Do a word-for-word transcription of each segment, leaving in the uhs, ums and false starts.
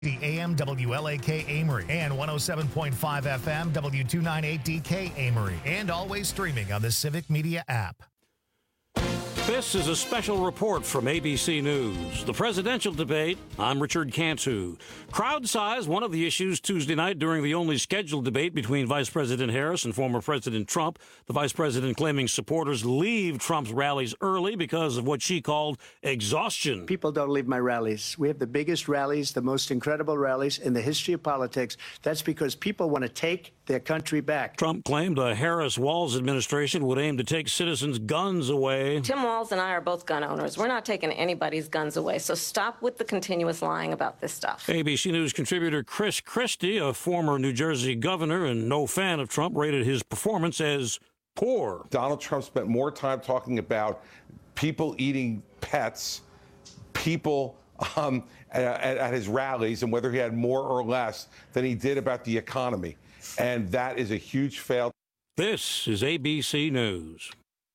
The A M W L A K Amory and one oh seven point five F M W two ninety-eight D K Amory, and always streaming on the Civic Media app. This is a special report from A B C News. The presidential debate. I'm Richard Cantu. Crowd size, one of the issues Tuesday night during the only scheduled debate between Vice President Harris and former President Trump. The vice president claiming supporters leave Trump's rallies early because of what she called exhaustion. People don't leave my rallies. We have the biggest rallies, the most incredible rallies in the history of politics. That's because people want to take their country back. Trump claimed a Harris-Walz administration would aim to take citizens' guns away. Tim Walz and I are both gun owners. We're not taking anybody's guns away, so stop with the continuous lying about this stuff. A B C News contributor Chris Christie, a former New Jersey governor and no fan of Trump, rated his performance as poor. Donald Trump spent more time talking about people eating pets, people um, at, at his rallies, and whether he had more or less than he did about the economy. And that is a huge fail. This is A B C News.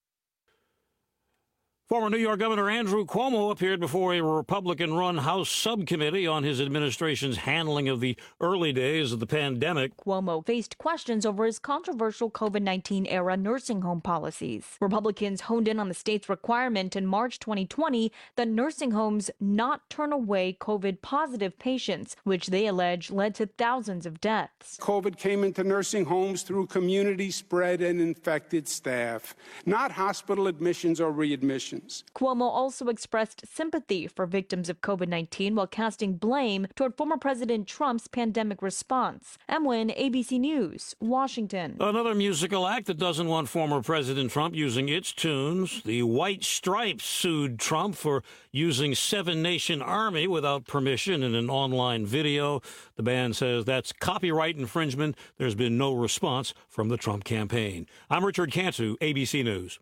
Former New York Governor Andrew Cuomo appeared before a Republican-run House subcommittee on his administration's handling of the early days of the pandemic. Cuomo faced questions over his controversial COVID nineteen era nursing home policies. Republicans honed in on the state's requirement in March twenty twenty that nursing homes not turn away COVID-positive patients, which they allege led to thousands of deaths. COVID came into nursing homes through community spread and infected staff, not hospital admissions or readmissions. Cuomo also expressed sympathy for victims of COVID nineteen while casting blame toward former President Trump's pandemic response. Em Nguyen, A B C News, Washington. Another musical act that doesn't want former President Trump using its tunes. The White Stripes sued Trump for using Seven Nation Army without permission in an online video. The band says that's copyright infringement. There's been no response from the Trump campaign. I'm Richard Cantu, A B C News.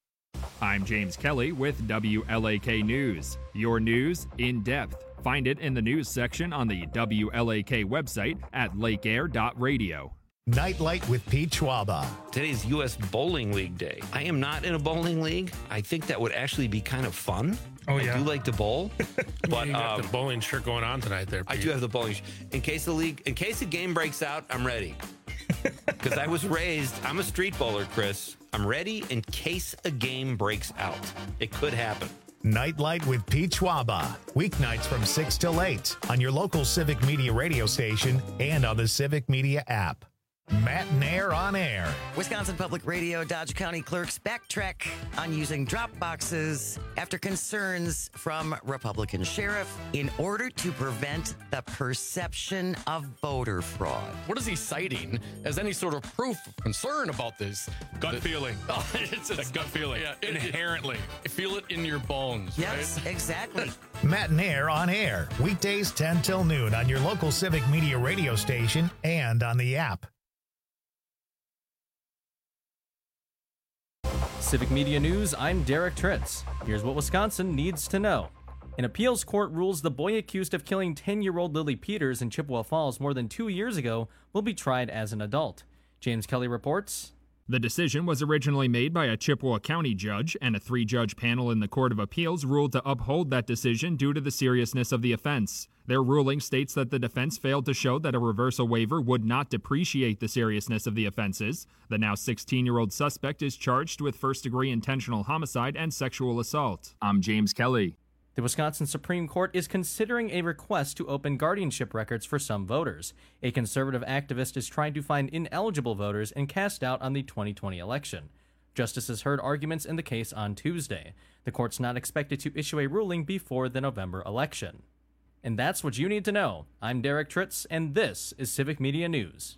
I'm James Kelly with W L A K News. Your news in depth. Find it in the news section on the W L A K website at lake air dot radio. Nightlight with Pete Schwaba. Today's U S Bowling League Day. I am not in a bowling league. I think that would actually be kind of fun. Oh, yeah. I do like to bowl. But you got um, the bowling shirt going on tonight there, Pete. I do have the bowling. In case the league, in case the game breaks out, I'm ready. Because I was raised, I'm a street bowler, Chris. I'm ready in case a game breaks out. It could happen. Nightlight with Pete Schwaba. Weeknights from six till eight on your local Civic Media radio station and on the Civic Media app. Matt Nair on air. Wisconsin Public Radio Dodge County clerks backtrack on using drop boxes after concerns from Republican sheriff in order to prevent the perception of voter fraud. What is he citing as any sort of proof of concern about this? Gut the, feeling. Oh, it's a gut feeling. Yeah, it, inherently. It, feel it in your bones. Yes, right? exactly. Matt Nair on air. Weekdays ten till noon on your local Civic Media radio station and on the app. Civic Media News, I'm Derek Tritz. Here's what Wisconsin needs to know. An appeals court rules the boy accused of killing ten-year-old Lily Peters in Chippewa Falls more than two years ago will be tried as an adult. James Kelly reports. The decision was originally made by a Chippewa County judge, and a three-judge panel in the Court of Appeals ruled to uphold that decision due to the seriousness of the offense. Their ruling states that the defense failed to show that a reversal waiver would not depreciate the seriousness of the offenses. The now sixteen-year-old suspect is charged with first-degree intentional homicide and sexual assault. I'm James Kelly. The Wisconsin Supreme Court is considering a request to open guardianship records for some voters. A conservative activist is trying to find ineligible voters and cast doubt on the twenty twenty election. Justices heard arguments in the case on Tuesday. The court's not expected to issue a ruling before the November election. And that's what you need to know. I'm Derek Tritz, and this is Civic Media News.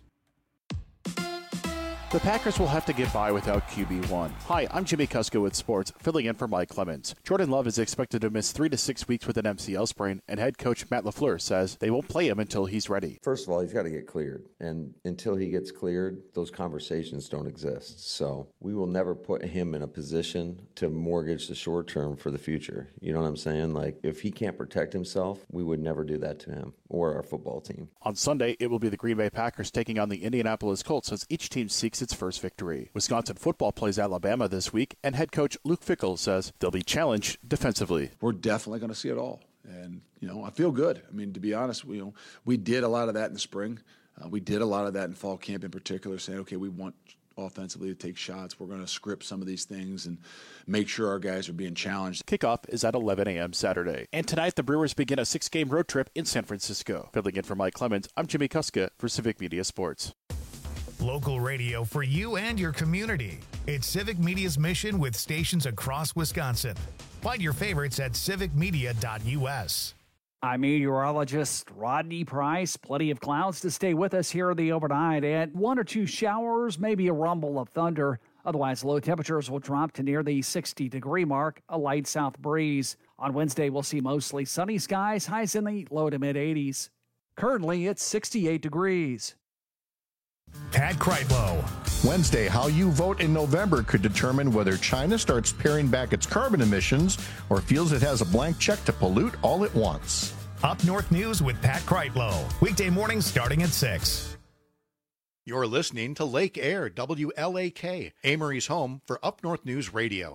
The Packers will have to get by without Q B one. Hi, I'm Jimmy Kusko with Sports, filling in for Mike Clemens. Jordan Love is expected to miss three to six weeks with an M C L sprain, and head coach Matt LaFleur says they won't play him until he's ready. First of all, he's got to get cleared, and until he gets cleared, those conversations don't exist. So we will never put him in a position to mortgage the short term for the future. You know what I'm saying? Like, if he can't protect himself, we would never do that to him or our football team. On Sunday, it will be the Green Bay Packers taking on the Indianapolis Colts as each team seeks its first victory. Wisconsin football plays Alabama this week, and head coach Luke Fickell says they'll be challenged defensively. We're definitely going to see it all. And you know, I feel good. I mean, to be honest, we, you know, we did a lot of that in the spring. Uh, we did a lot of that in fall camp in particular, saying, okay, we want offensively to take shots. We're going to script some of these things and make sure our guys are being challenged. Kickoff is at eleven a.m. Saturday. And tonight, the Brewers begin a six-game road trip in San Francisco. Filling in for Mike Clemens, I'm Jimmy Kuska for Civic Media Sports. Local radio for you and your community. It's Civic Media's mission with stations across Wisconsin. Find your favorites at civic media dot u s. I'm meteorologist Rodney Price. Plenty of clouds to stay with us here in the overnight, and one or two showers, maybe a rumble of thunder. Otherwise, low temperatures will drop to near the sixty degree mark, a light south breeze. On Wednesday, we'll see mostly sunny skies, highs in the low to mid eighties. Currently, it's sixty-eight degrees. Pat Kreitlow. Wednesday, how you vote in November could determine whether China starts paring back its carbon emissions or feels it has a blank check to pollute all it wants. Up North News with Pat Kreitlow. Weekday mornings starting at six. You're listening to Lake Air, W L A K, Amory's home for Up North News Radio.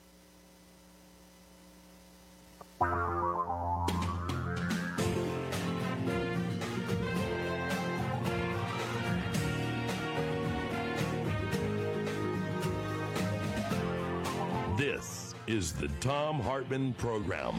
This is the Thom Hartmann Program.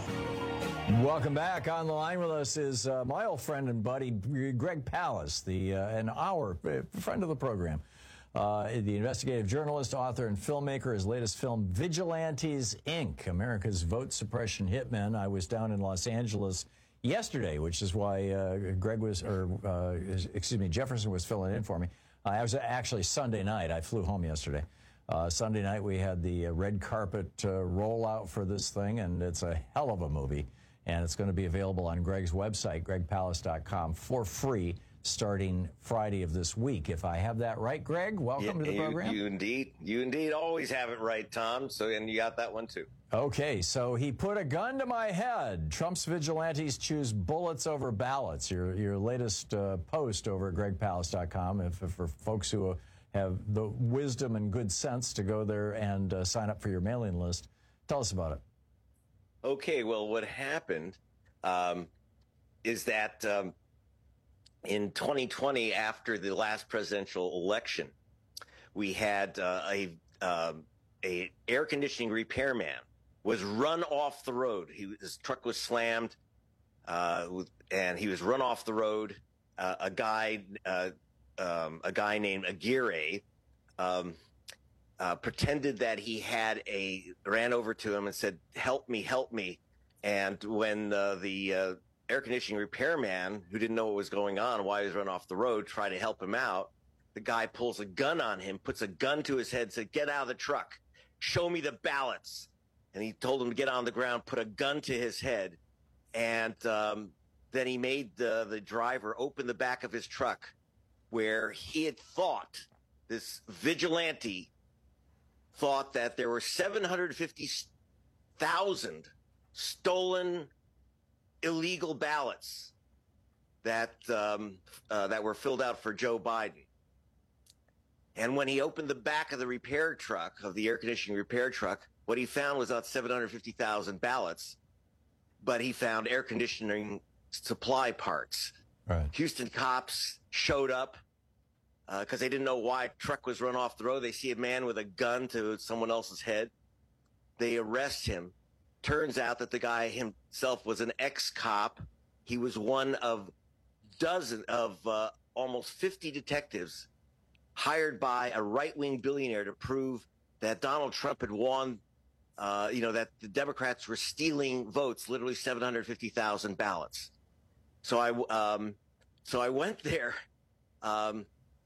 Welcome back. On the line with us is uh, my old friend and buddy, Greg Palast, the uh, an our friend of the program, uh, the investigative journalist, author, and filmmaker. His latest film, Vigilantes, Incorporated, America's Vote Suppression Hitmen. I was down in Los Angeles yesterday, which is why uh, Greg was, or uh, excuse me, Jefferson was filling in for me. Uh, I was actually Sunday night. I flew home yesterday. Uh, Sunday night, we had the uh, red carpet uh, rollout for this thing, and it's a hell of a movie. And it's going to be available on Greg's website, greg palast dot com, for free starting Friday of this week. If I have that right, Greg, welcome yeah, to the you, program. You indeed, you indeed always have it right, Tom. So, and you got that one too. Okay, so he put a gun to my head. Trump's vigilantes choose bullets over ballots. Your your latest uh, post over at greg palast dot com, if, if for folks who have the wisdom and good sense to go there and uh, sign up for your mailing list. Tell us about it. Okay, well, what happened um, is that um, in twenty twenty, after the last presidential election, we had uh, a uh, a air conditioning repairman was run off the road. He, his truck was slammed, uh, and he was run off the road. Uh, a guy. Uh, Um, a guy named Aguirre um, uh, pretended that he had a ran over to him and said, "Help me, help me!" And when uh, the uh, air conditioning repairman, who didn't know what was going on, why he was run off the road, tried to help him out, the guy pulls a gun on him, puts a gun to his head, said, "Get out of the truck, show me the ballots." And he told him to get on the ground, put a gun to his head, and um, then he made the the driver open the back of his truck, where he had thought, this vigilante thought that there were seven hundred fifty thousand stolen illegal ballots that um, uh, that were filled out for Joe Biden. And when he opened the back of the repair truck, of the air conditioning repair truck, what he found was not seven hundred fifty thousand ballots, but he found air conditioning supply parts. Right. Houston cops showed up because uh, they didn't know why a truck was run off the road. They see a man with a gun to someone else's head. They arrest him. Turns out that the guy himself was an ex-cop. He was one of dozen of uh, almost fifty detectives hired by a right-wing billionaire to prove that Donald Trump had won, uh, you know, that the Democrats were stealing votes, literally seven hundred fifty thousand ballots. So I, um, so I went there, um,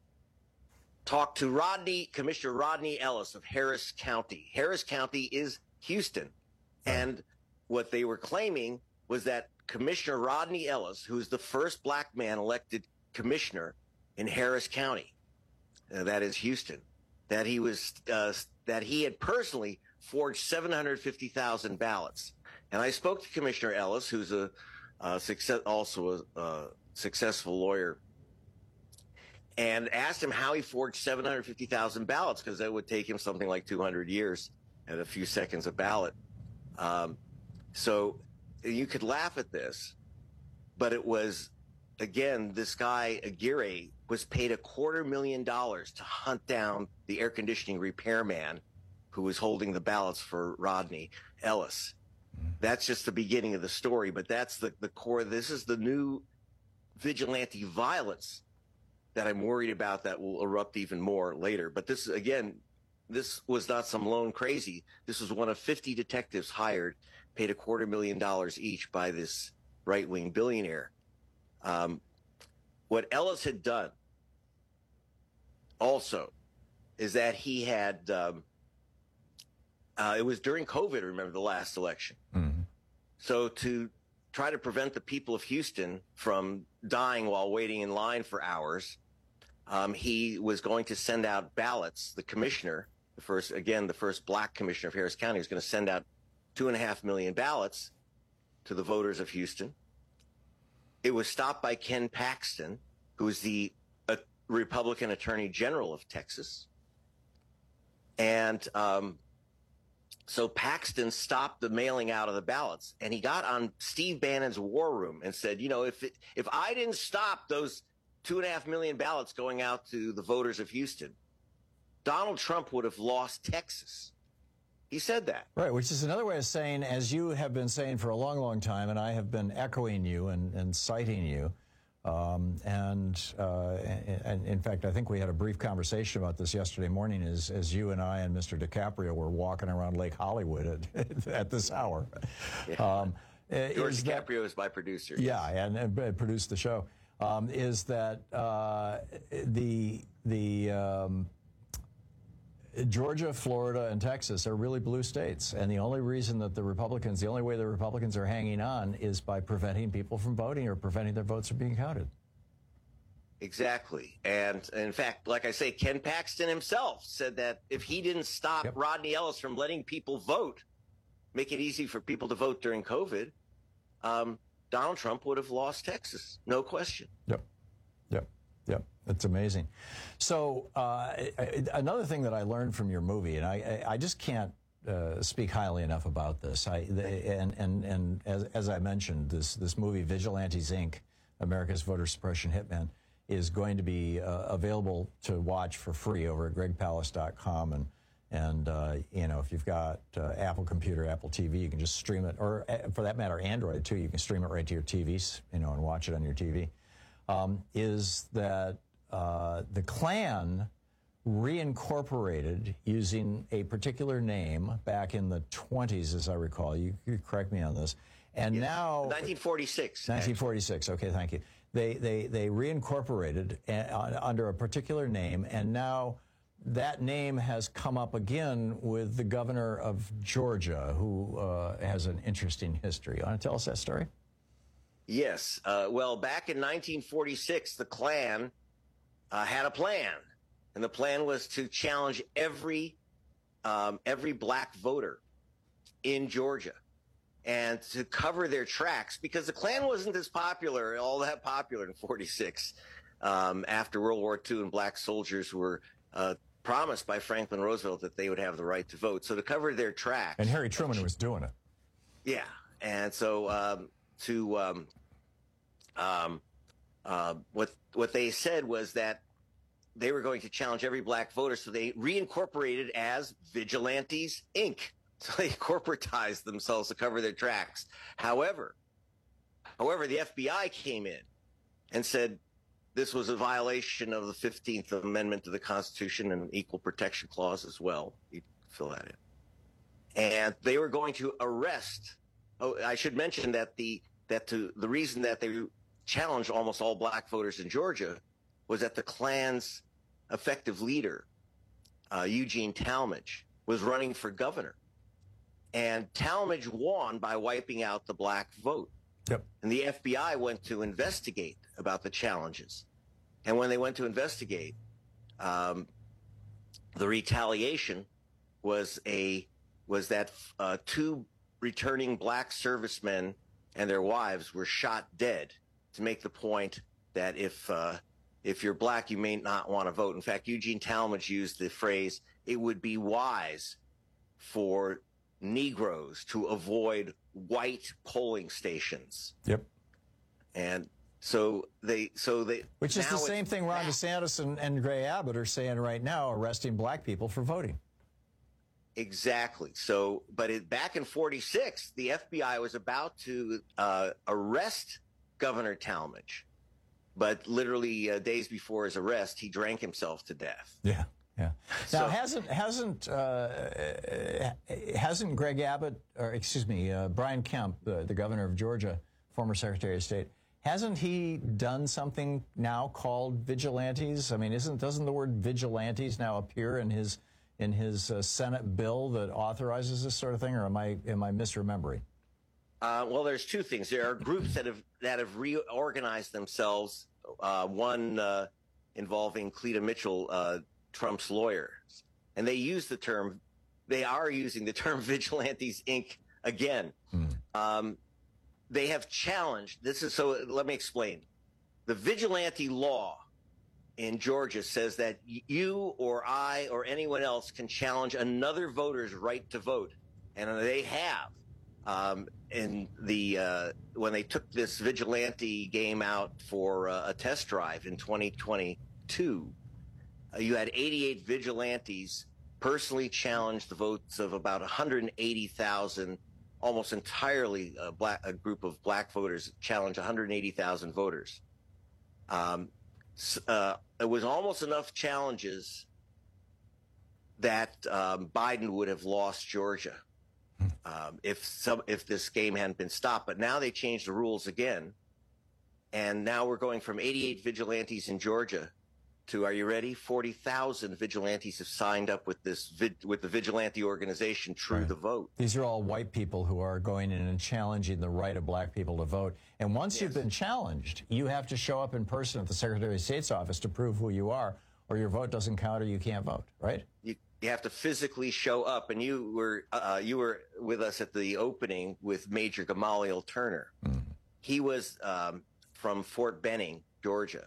talked to Rodney, Commissioner Rodney Ellis of Harris County. Harris County is Houston. And what they were claiming was that Commissioner Rodney Ellis, who is the first black man elected commissioner in Harris County, uh, that is Houston, that he was, uh, that he had personally forged seven hundred fifty thousand ballots. And I spoke to Commissioner Ellis, who's a, Uh, success, also a uh, successful lawyer, and asked him how he forged seven hundred fifty thousand ballots, because that would take him something like two hundred years and a few seconds a ballot. Um, so you could laugh at this, but it was, again, this guy, Aguirre, was paid a quarter million dollars to hunt down the air conditioning repairman who was holding the ballots for Rodney Ellis. That's just the beginning of the story, but that's the, the core. This is the new vigilante violence that I'm worried about that will erupt even more later. But this, again, this was not some lone crazy. This was one of fifty detectives hired, paid a quarter million dollars each by this right-wing billionaire. Um, what Ellis had done also is that he had, um, uh, it was during COVID, remember, the last election. Mm-hmm. So to try to prevent the people of Houston from dying while waiting in line for hours, um, he was going to send out ballots. The commissioner, the first, again, the first black commissioner of Harris County, was going to send out two and a half million ballots to the voters of Houston. It was stopped by Ken Paxton, who is the uh, Republican Attorney General of Texas. And um, so Paxton stopped the mailing out of the ballots, and he got on Steve Bannon's War Room and said, you know, if it, if I didn't stop those two and a half million ballots going out to the voters of Houston, Donald Trump would have lost Texas. He said that. Right, which is another way of saying, as you have been saying for a long, long time, and I have been echoing you and, and citing you, um, and, uh, and in fact, I think we had a brief conversation about this yesterday morning as, as you and I and Mister DiCaprio were walking around Lake Hollywood at, at this hour. Yeah. Um, George is DiCaprio that, is my producer. Yeah, and, and produced the show. Um, is that uh, the the um, Georgia, Florida, and Texas are really blue states, and the only reason that the Republicans, the only way the Republicans are hanging on is by preventing people from voting or preventing their votes from being counted. Exactly. And in fact, like I say, Ken Paxton himself said that if he didn't stop yep. Rodney Ellis from letting people vote, make it easy for people to vote during COVID, um, Donald Trump would have lost Texas. No question. Yep. Yep. Yep. It's amazing. So uh, another thing that I learned from your movie, and I, I just can't uh, speak highly enough about this. I, the, and and, and as, as I mentioned, this, this movie, Vigilantes, Incorporated, America's Voter Suppression Hitman, is going to be uh, available to watch for free over at greg palast dot com. And, and uh, you know, if you've got uh, Apple computer, Apple T V, you can just stream it. Or uh, for that matter, Android, too. You can stream it right to your T Vs, you know, and watch it on your T V. Um, is that uh, the Klan reincorporated using a particular name back in the twenties, as I recall. You, you correct me on this. And yes. now... nineteen forty-six. nineteen forty-six. Actually. Okay, thank you. They, they, they reincorporated uh, under a particular name, and now that name has come up again with the governor of Georgia, who uh, has an interesting history. You want to tell us that story? Yes. Uh, well, back in nineteen forty-six, the Klan uh, had a plan, and the plan was to challenge every um, every black voter in Georgia and to cover their tracks, because the Klan wasn't as popular, all that popular in forty-six um, after World War Two, and black soldiers were uh, promised by Franklin Roosevelt that they would have the right to vote. So to cover their tracks. And Harry Truman was doing it. Yeah. And so um, to um, um, uh, what what they said was that they were going to challenge every black voter. So they reincorporated as Vigilantes, Incorporated. So they corporatized themselves to cover their tracks. However, however, the F B I came in and said this was a violation of the fifteenth Amendment to the Constitution and Equal Protection Clause as well. You fill that in. And they were going to arrest. Oh, I should mention that the that to the reason that they challenged almost all black voters in Georgia was that the Klan's effective leader, uh, Eugene Talmadge, was running for governor. And Talmadge won by wiping out the black vote. Yep. And the F B I went to investigate about the challenges. And when they went to investigate, um, the retaliation was a was that uh, two returning black servicemen and their wives were shot dead to make the point that if uh, if you're black, you may not want to vote. In fact, Eugene Talmadge used the phrase, "It would be wise for Negroes to avoid white polling stations. Yep. And so they, so they, Which is now the it's same thing Ron back. DeSantis and, and Gray Abbott are saying right now, arresting black people for voting. Exactly. So, but it, back in forty-six, the F B I was about to uh, arrest Governor Talmadge, but literally uh, days before his arrest, he drank himself to death. Yeah, yeah. So- Now, hasn't hasn't uh, hasn't Greg Abbott, or excuse me, uh, Brian Kemp, uh, the governor of Georgia, former Secretary of State, hasn't he done something now called vigilantes? I mean, isn't doesn't the word vigilantes now appear in his in his uh, Senate bill that authorizes this sort of thing, or am I am I misremembering? Uh, well, there's two things. There are groups that have that have reorganized themselves. Uh, one uh, involving Cleta Mitchell, uh, Trump's lawyer, and they use the term. They are using the term Vigilantes Incorporated again. Hmm. Um, they have challenged. This is so. Let me explain. The vigilante law in Georgia says that you or I or anyone else can challenge another voter's right to vote, and they have. Um, in the uh, when they took this vigilante game out for uh, a test drive in twenty twenty-two, uh, you had eighty-eight vigilantes personally challenge the votes of about one hundred eighty thousand, almost entirely a, black, a group of black voters challenged one hundred eighty thousand voters. Um, uh, it was almost enough challenges that um, Biden would have lost Georgia. Um, if some if this game hadn't been stopped, but now they changed the rules again, and now we're going from eighty-eight vigilantes in Georgia to, are you ready? forty thousand vigilantes have signed up with this vid, with the vigilante organization True Right. the Vote. These are all white people who are going in and challenging the right of black people to vote. And once you've been challenged, you have to show up in person at the Secretary of State's office to prove who you are, or your vote doesn't count, or you can't vote. Right? You, you have to physically show up, and you were uh, you were with us at the opening with Major Gamaliel Turner. Mm-hmm. He was um, from Fort Benning, Georgia,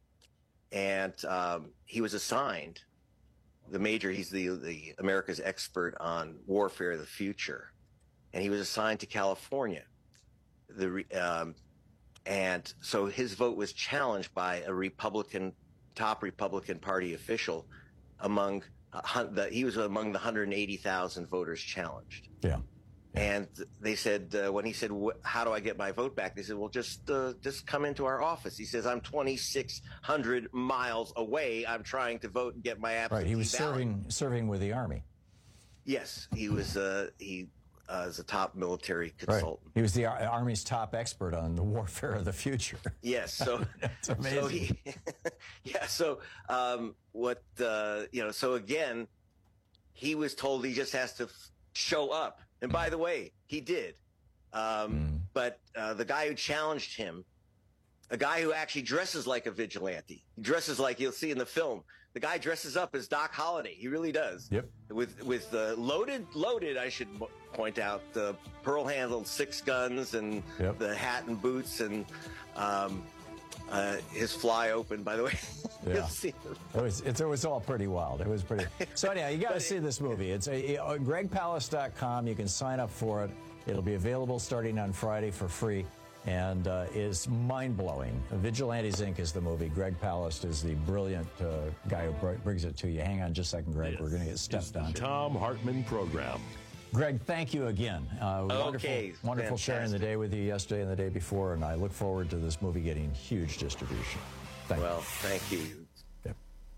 and um, he was assigned the major. He's the the America's expert on warfare of the future, and he was assigned to California. The um, and so his vote was challenged by a Republican, top Republican Party official, among uh, the, he was among the one hundred eighty thousand voters challenged. Yeah. And they said, uh, when he said, how do I get my vote back? They said, well, just uh, just come into our office. He says, I'm twenty-six hundred miles away. I'm trying to vote and get my absentee Right. He was ballot. serving serving with the Army. Yes, he was. Uh, he uh, is a top military Right. consultant. He was the Ar- Army's top expert on the warfare of the future. Yes, so That's amazing. So he, yeah, so um, what uh, you know? So again, he was told he just has to f- show up. And by the way, he did. Um, Mm. But uh, the guy who challenged him, a guy who actually dresses like a vigilante, he dresses like you'll see in the film. The guy dresses up as Doc Holliday. He really does. Yep. With with uh, loaded, loaded. I should mo- point out the pearl-handled six guns and Yep. the hat and boots and um, uh, his fly open. By the way, Yeah. You'll see. It was, it, it was all pretty wild. It was pretty. So anyhow, you got to see this movie. It's a, uh, greg palace dot com. You can sign up for it. It'll be available starting on Friday for free, and uh, is mind-blowing. Vigilantes Incorporated is the movie. Greg Palast is the brilliant uh, guy who br- brings it to you. Hang on just a second, Greg. We're going to get stepped on. Tom Hartman Program. Greg, thank you again. Uh, wonderful, Okay, wonderful sharing the fantastic. day with you yesterday and the day before, and I look forward to this movie getting huge distribution. Thank Well, you. thank you. Yep.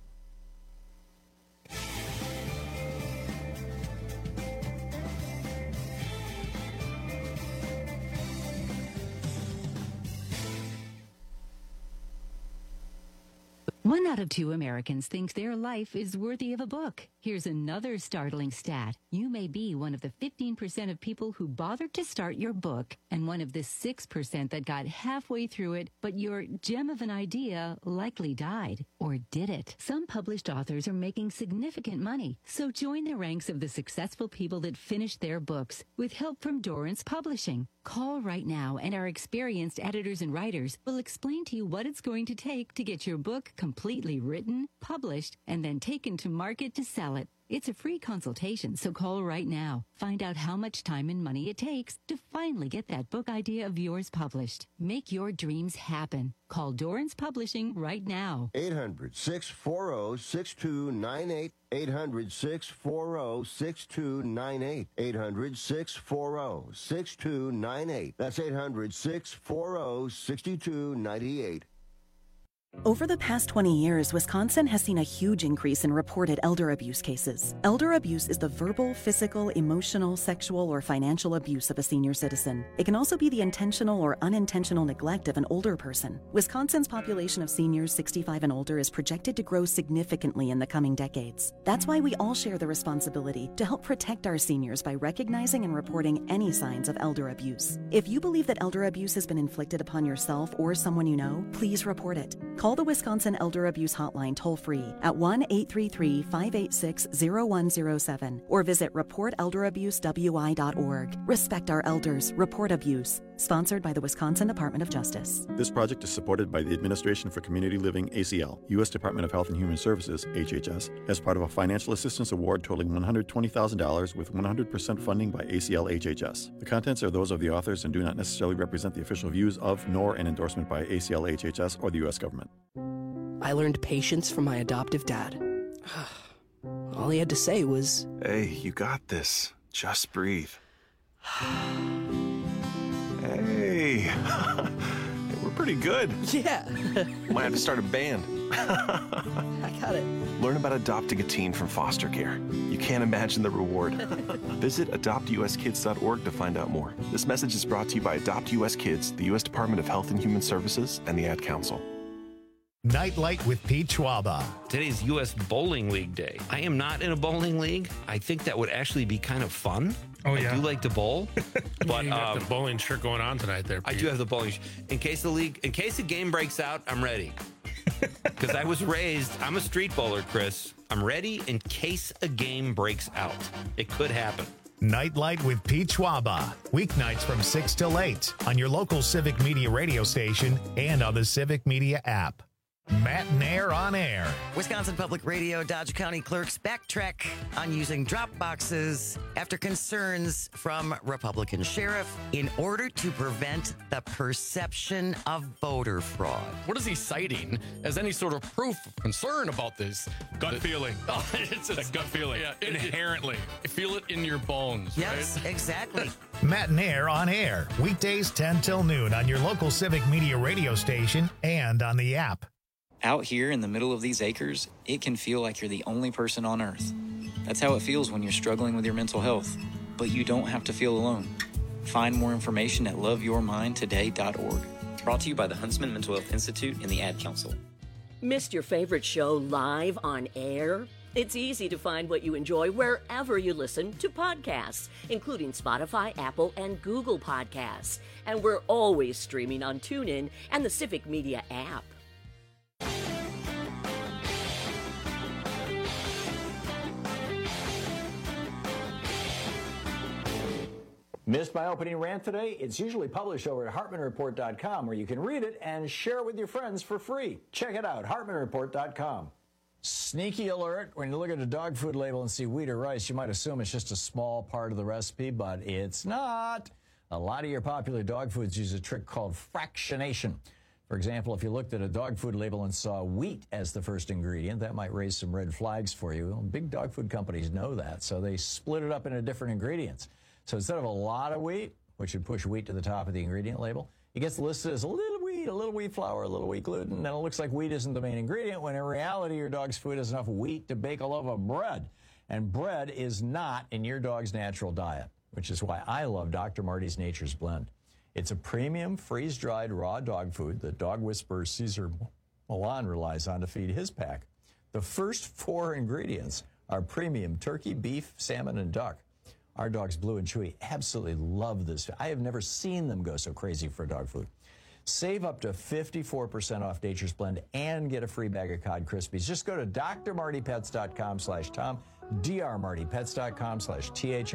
One out of two Americans thinks their life is worthy of a book. Here's another startling stat. You may be one of the fifteen percent of people who bothered to start your book and one of the six percent that got halfway through it, but your gem of an idea likely died. Or did it? Some published authors are making significant money, so join the ranks of the successful people that finished their books with help from Dorrance Publishing. Call right now and our experienced editors and writers will explain to you what it's going to take to get your book completely written, published, and then taken to market to sell it. It's a free consultation, so call right now. Find out how much time and money it takes to finally get that book idea of yours published. Make your dreams happen. Call Dorrance Publishing right now. eight hundred, six four zero, six two nine eight. eight hundred, six four zero, six two nine eight. eight hundred, six four zero, six two nine eight. That's eight hundred, six four zero, six two nine eight. Over the past twenty years, Wisconsin has seen a huge increase in reported elder abuse cases. Elder abuse is the verbal, physical, emotional, sexual, or financial abuse of a senior citizen. It can also be the intentional or unintentional neglect of an older person. Wisconsin's population of seniors sixty-five and older is projected to grow significantly in the coming decades. That's why we all share the responsibility to help protect our seniors by recognizing and reporting any signs of elder abuse. If you believe that elder abuse has been inflicted upon yourself or someone you know, please report it. Call the Wisconsin Elder Abuse Hotline toll-free at one eight three three, five eight six, zero one zero seven or visit report elder abuse w i dot org. Respect our elders. Report abuse. Sponsored by the Wisconsin Department of Justice. This project is supported by the Administration for Community Living, A C L, U S Department of Health and Human Services, H H S, as part of a financial assistance award totaling one hundred twenty thousand dollars with one hundred percent funding by A C L H H S. The contents are those of the authors and do not necessarily represent the official views of nor an endorsement by A C L H H S or the U S government. I learned patience from my adoptive dad. All he had to say was, "Hey, you got this. Just breathe." Hey, we're pretty good. Yeah. Might have to start a band. I got it. Learn about adopting a teen from foster care. You can't imagine the reward. Visit adopt u s kids dot org to find out more. This message is brought to you by Adopt U S Kids, the U S Department of Health and Human Services, and the Ad Council. Nightlight with Pete Schwaba. Today's U S Bowling League Day. I am not in a bowling league. I think that would actually be kind of fun. Oh, yeah. I do like to bowl. But you got um, the bowling shirt going on tonight there, Pete. I do have the bowling shirt. In case the league, in case the game breaks out, I'm ready. Because I was raised, I'm a street bowler, Chris. I'm ready in case a game breaks out. It could happen. Nightlight with Pete Schwaba. Weeknights from six till eight on your local Civic Media radio station and on the Civic Media app. Matt Nair on air. Wisconsin Public Radio Dodge County clerks backtrack on using drop boxes after concerns from Republican sheriff in order to prevent the perception of voter fraud. What is he citing as any sort of proof of concern about this? Gut The- feeling. Oh, it's It's a gut feeling. Yeah, it- Inherently. it- feel it in your bones. Yes, right? exactly. Matt Nair on air. Weekdays ten till noon on your local Civic Media radio station and on the app. Out here in the middle of these acres, it can feel like you're the only person on earth. That's how it feels when you're struggling with your mental health. But you don't have to feel alone. Find more information at love your mind today dot org. Brought to you by the Huntsman Mental Health Institute and the Ad Council. Missed your favorite show live on air? It's easy to find what you enjoy wherever you listen to podcasts, including Spotify, Apple, and Google Podcasts. And we're always streaming on TuneIn and the Civic Media app. Missed my opening rant today? It's usually published over at hartman report dot com, where you can read it and share it with your friends for free. Check it out, hartman report dot com. Sneaky alert, when you look at a dog food label and see wheat or rice, you might assume it's just a small part of the recipe, but it's not. A lot of your popular dog foods use a trick called fractionation. For example, if you looked at a dog food label and saw wheat as the first ingredient, that might raise some red flags for you. Well, big dog food companies know that, so they split it up into different ingredients. So instead of a lot of wheat, which would push wheat to the top of the ingredient label, it gets listed as a little wheat, a little wheat flour, a little wheat gluten, and it looks like wheat isn't the main ingredient, when in reality your dog's food has enough wheat to bake a loaf of bread. And bread is not in your dog's natural diet, which is why I love Doctor Marty's Nature's Blend. It's a premium, freeze-dried, raw dog food that dog whisperer Cesar Millan relies on to feed his pack. The first four ingredients are premium turkey, beef, salmon, and duck. Our dogs, Blue and Chewy, absolutely love this. I have never seen them go so crazy for dog food. Save up to fifty-four percent off Nature's Blend and get a free bag of Cod Krispies. Just go to d r marty pets dot com slash Tom, d r marty pets dot com slash T H O M,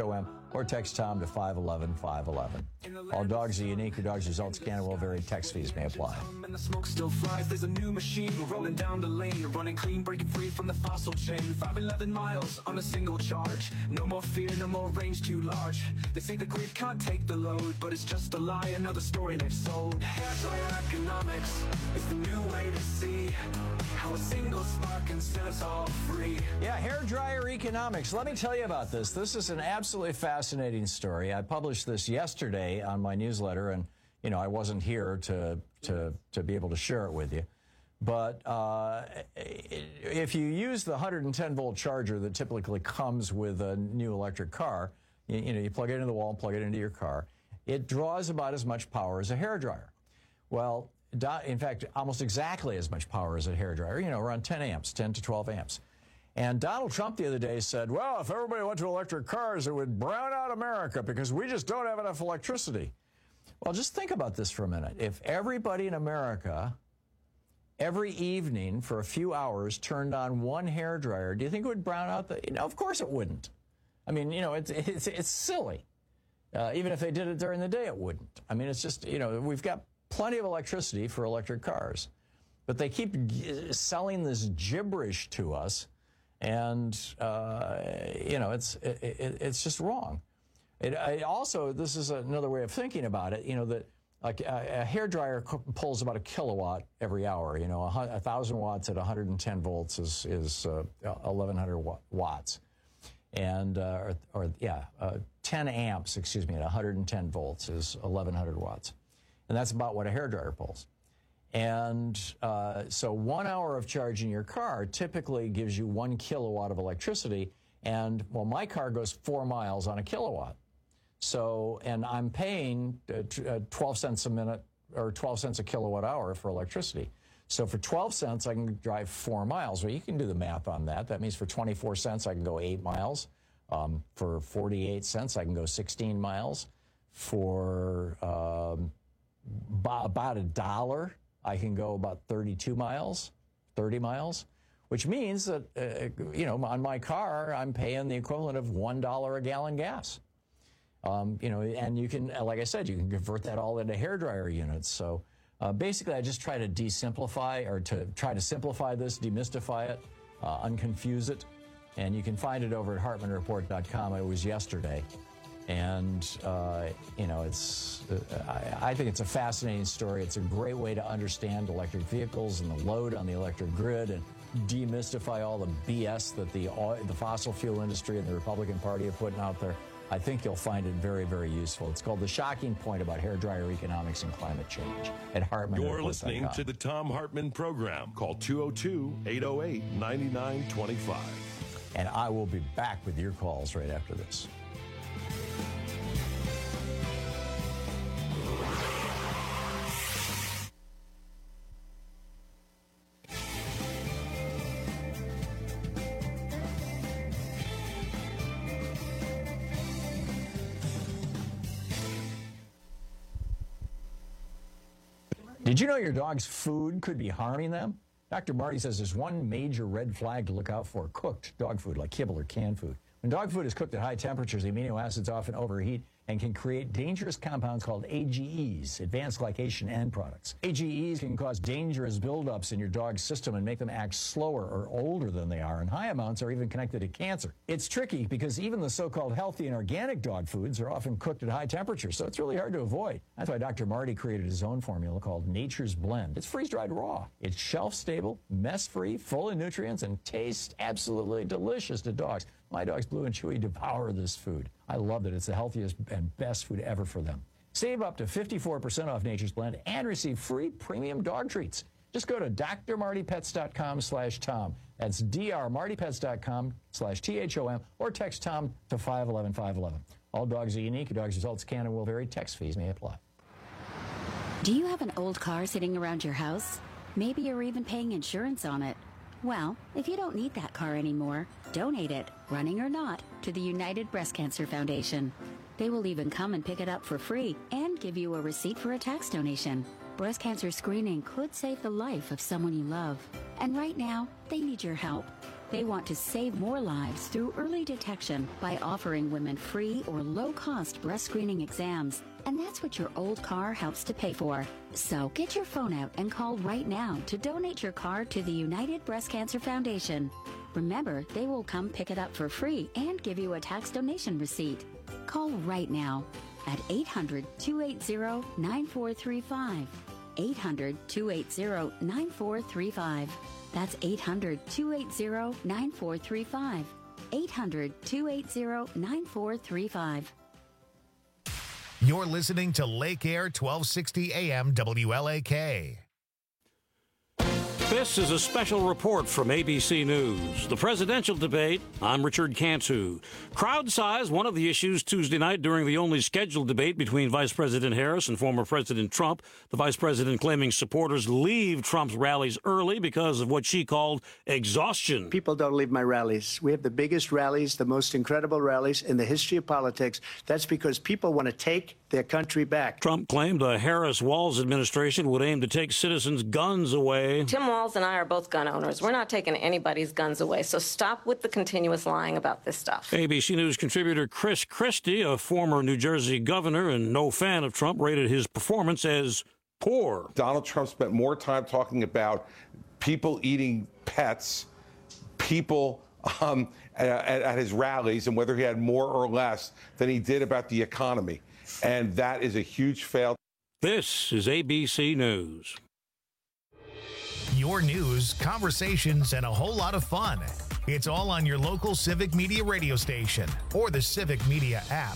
or text Tom to five one one, five one one. All dogs are unique. Your dog's results can will vary. Text fees may apply. And the smoke still flies. There's a new machine rolling down the lane, running clean, breaking free from the fossil chain. five eleven miles on a single charge. No more fear, no more range too large. They say the grid can't take the load, but it's just a lie, another story they've sold. Hairdryer economics is the new way to see how a single spark can set us all free. Yeah, hairdryer economics. Let me tell you about this. This is an absolutely fascinating story. I published this yesterday on my newsletter, and you know I wasn't here to to to be able to share it with you. But uh, if you use the one hundred ten volt charger that typically comes with a new electric car, you, you know you plug it into the wall and plug it into your car, it draws about as much power as a hairdryer. Well, in fact, almost exactly as much power as a hairdryer. You know, around ten amps, ten to twelve amps. And Donald Trump the other day said, well, if everybody went to electric cars, it would brown out America because we just don't have enough electricity. Well, just think about this for a minute. If everybody in America, every evening for a few hours, turned on one hairdryer, do you think it would brown out the... You know, of course it wouldn't. I mean, you know, it's, it's, it's silly. Uh, even if they did it during the day, it wouldn't. I mean, it's just, you know, we've got plenty of electricity for electric cars. But they keep g- selling this gibberish to us. And, uh, you know, it's it, it, it's just wrong. It, it also, this is another way of thinking about it, you know, that like a, a hairdryer pulls about a kilowatt every hour. You know, a, a thousand watts at one hundred ten volts is, is uh, eleven hundred watts. And, uh, or, or yeah, uh, ten amps, excuse me, at one hundred ten volts is eleven hundred watts. And that's about what a hairdryer pulls. And uh, so one hour of charging your car typically gives you one kilowatt of electricity. And, well, my car goes four miles on a kilowatt. So, and I'm paying uh, t- uh, twelve cents a minute or twelve cents a kilowatt hour for electricity. So for twelve cents, I can drive four miles. Well, you can do the math on that. That means for twenty-four cents, I can go eight miles. Um, for forty-eight cents, I can go sixteen miles. For um, b- about a dollar, I can go about thirty-two miles, thirty miles, which means that, uh, you know, on my car, I'm paying the equivalent of one dollar a gallon gas. Um, you know, and you can, like I said, you can convert that all into hairdryer units. So uh, basically, I just try to desimplify or to try to simplify this, demystify it, uh, unconfuse it. And you can find it over at hartman report dot com. It was yesterday. And, uh, you know, it's, uh, I, I think it's a fascinating story. It's a great way to understand electric vehicles and the load on the electric grid and demystify all the B S that the, oil, the fossil fuel industry and the Republican Party are putting out there. I think you'll find it very, very useful. It's called The Shocking Point About Hairdryer Economics and Climate Change at hartman report dot com. You're listening to the Tom Hartman Program. Call two oh two, eight oh eight, nine nine two five. And I will be back with your calls right after this. Did you know your dog's food could be harming them? Doctor Marty says there's one major red flag to look out for: cooked dog food, like kibble or canned food. When dog food is cooked at high temperatures, the amino acids often overheat and can create dangerous compounds called A G Es, advanced glycation end products. A G Es can cause dangerous buildups in your dog's system and make them act slower or older than they are, and high amounts are even connected to cancer. It's tricky because even the so-called healthy and organic dog foods are often cooked at high temperatures, so it's really hard to avoid. That's why Doctor Marty created his own formula called Nature's Blend. It's freeze-dried raw. It's shelf-stable, mess-free, full of nutrients, and tastes absolutely delicious to dogs. My dogs, Blue and Chewy, devour this food. I love it. It's the healthiest and best food ever for them. Save up to fifty-four percent off Nature's Blend and receive free premium dog treats. Just go to d r marty pets dot com slash Tom. That's d r marty pets dot com slash T H O M, or text Tom to five one one five one one. All dogs are unique. Your dog's results can and will vary. Text fees may apply. Do you have an old car sitting around your house? Maybe you're even paying insurance on it. Well, if you don't need that car anymore, donate it, running or not, to the United Breast Cancer Foundation. They will even come and pick it up for free and give you a receipt for a tax donation. Breast cancer screening could save the life of someone you love. And right now, they need your help. They want to save more lives through early detection by offering women free or low-cost breast screening exams. And that's what your old car helps to pay for. So get your phone out and call right now to donate your car to the United Breast Cancer Foundation. Remember, they will come pick it up for free and give you a tax donation receipt. Call right now at eight hundred, two eight zero, nine four three five. eight hundred, two eight zero, nine four three five. That's eight hundred, two eight zero, nine four three five. eight hundred, two eight zero, nine four three five. You're listening to Lake Air twelve sixty A M W L A K. This is a special report from A B C News. The presidential debate. I'm Richard Cantu. Crowd size, one of the issues Tuesday night during the only scheduled debate between Vice President Harris and former President Trump. The vice president claiming supporters leave Trump's rallies early because of what she called exhaustion. People don't leave my rallies. We have the biggest rallies, the most incredible rallies in the history of politics. That's because people want to take their country back. Trump claimed the Harris-Walz administration would aim to take citizens' guns away. Tim Walz and I are both gun owners. We're not taking anybody's guns away, so stop with the continuous lying about this stuff. A B C News contributor Chris Christie, a former New Jersey governor and no fan of Trump, rated his performance as poor. Donald Trump spent more time talking about people eating pets, people um, at, at his rallies, and whether he had more or less than he did about the economy. And that is a huge fail. This is A B C News. Your news, conversations, and a whole lot of fun. It's all on your local Civic Media radio station or the Civic Media app.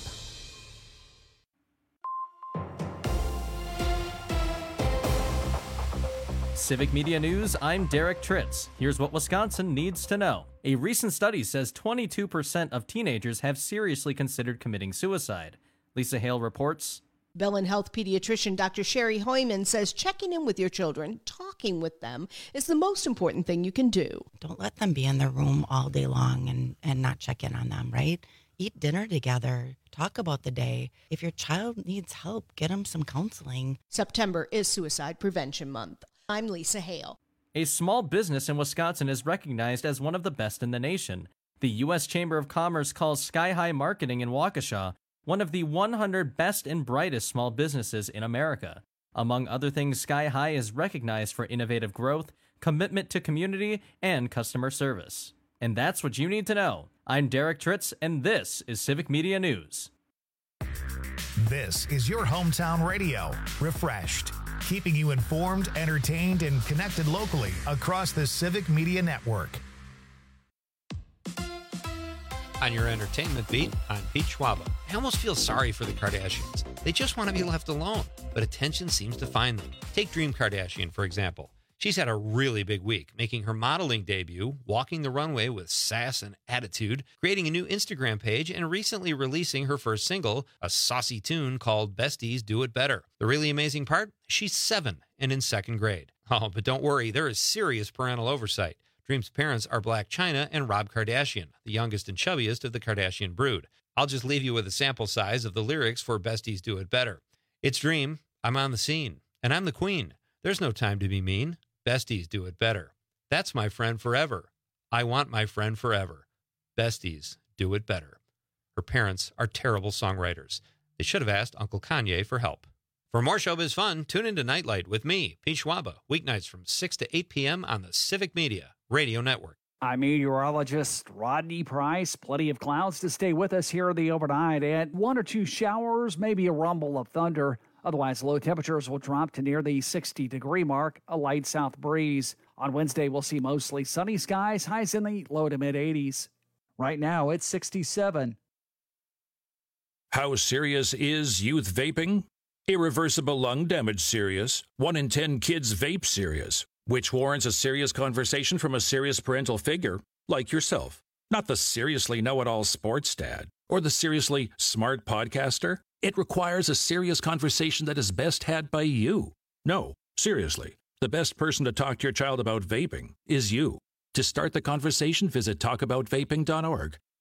Civic Media News, I'm Derek Tritz. Here's what Wisconsin needs to know. A recent study says twenty-two percent of teenagers have seriously considered committing suicide. Lisa Hale reports. Bellin Health pediatrician Doctor Sherry Hoyman says checking in with your children, talking with them, is the most important thing you can do. Don't let them be in their room all day long and, and not check in on them, right? Eat dinner together. Talk about the day. If your child needs help, get them some counseling. September is Suicide Prevention Month. I'm Lisa Hale. A small business in Wisconsin is recognized as one of the best in the nation. The U S Chamber of Commerce calls Sky High Marketing in Waukesha one of the one hundred best and brightest small businesses in America. Among other things, Sky High is recognized for innovative growth, commitment to community, and customer service. And that's what you need to know. I'm Derek Tritz, and this is Civic Media News. This is your hometown radio, refreshed, keeping you informed, entertained, and connected locally across the Civic Media Network. On your entertainment beat, I'm Pete Schwaba. I almost feel sorry for the Kardashians. They just want to be left alone, but attention seems to find them. Take Dream Kardashian, for example. She's had a really big week, making her modeling debut, walking the runway with sass and attitude, creating a new Instagram page, and recently releasing her first single, a saucy tune called Besties Do It Better. The really amazing part? She's seven and in second grade. Oh, but don't worry, there is serious parental oversight. Dream's parents are Blac Chyna and Rob Kardashian, the youngest and chubbiest of the Kardashian brood. I'll just leave you with a sample size of the lyrics for Besties Do It Better. It's Dream, I'm on the scene, and I'm the queen. There's no time to be mean. Besties do it better. That's my friend forever. I want my friend forever. Besties do it better. Her parents are terrible songwriters. They should have asked Uncle Kanye for help. For more showbiz fun, tune into Nightlight with me, Pete Schwaba, weeknights from six to eight p.m. on the Civic Media Radio Network. I'm meteorologist Rodney Price. Plenty of clouds to stay with us here in the overnight, and one or two showers, maybe a rumble of thunder. Otherwise, low temperatures will drop to near the sixty degree mark, a light south breeze. On Wednesday, we'll see mostly sunny skies, highs in the low to mid eighties. Right now, it's sixty-seven. How serious is youth vaping? Irreversible lung damage serious. One in ten kids vape serious, which warrants a serious conversation from a serious parental figure like yourself. Not the seriously know-it-all sports dad or the seriously smart podcaster. It requires a serious conversation that is best had by you. No, seriously, the best person to talk to your child about vaping is you. To start the conversation, visit talk about vaping dot org.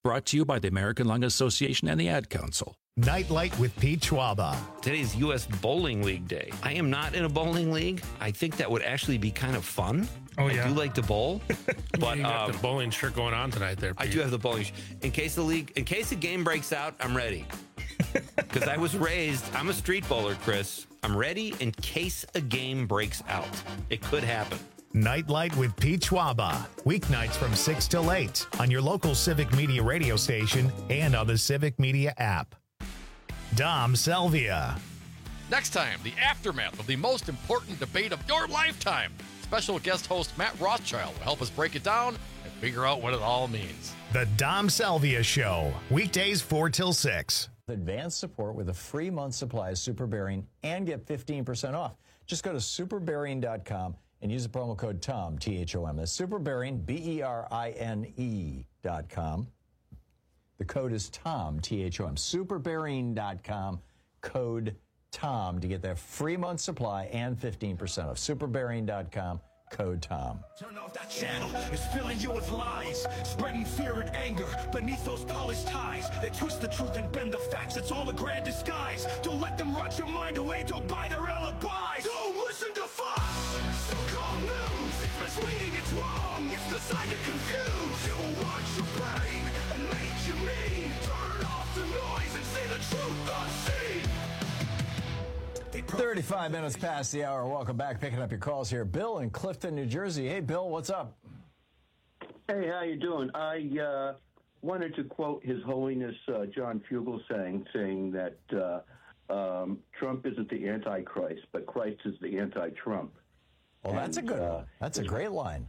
Brought to you by the American Lung Association and the Ad Council. Nightlight with Pete Schwaba. Today's U S Bowling League Day. I am not in a bowling league. I think that would actually be kind of fun. Oh, I yeah. do like to bowl. But you got um, the bowling shirt going on tonight there, Pete. I do have the bowling. In case the league, in case the game breaks out, I'm ready. Because I was raised, I'm a street bowler, Chris. I'm ready in case a game breaks out. It could happen. Nightlight with Pete Schwaba. Weeknights from six till eight on your local Civic Media radio station and on the Civic Media app. Dom Selvia. Next time, the aftermath of the most important debate of your lifetime. Special guest host Matt Rothschild will help us break it down and figure out what it all means. The Dom Selvia Show. Weekdays four till six. Advanced support with a free month supply of Super Bearing and get fifteen percent off. Just go to super bearing dot com and use the promo code TOM, T H O M. That's Super Bearing, B E R I N E dot com. The code is TOM, T H O M. super bearing dot com, code TOM to get that free month supply and fifteen percent off. super bearing dot com, code TOM. Turn off that channel. It's filling you with lies, spreading fear and anger beneath those polished ties. They twist the truth and bend the facts. It's all a grand disguise. Don't let them rot your mind away. Don't buy their alibis. Don't listen to Fox. So-called news. It's misleading. It's wrong. It's designed to confuse. It will watch your brain and make you mean. Turn off the noise and say the truth unseen. thirty-five minutes past the hour. Welcome back. Picking up your calls here. Bill in Clifton, New Jersey. Hey, Bill, what's up? Hey, how you doing? I uh, wanted to quote His Holiness uh, John Fugelsang, saying that uh, um, Trump isn't the Antichrist, but Christ is the anti-Trump. Well, that's and, a good uh, one. That's a great line.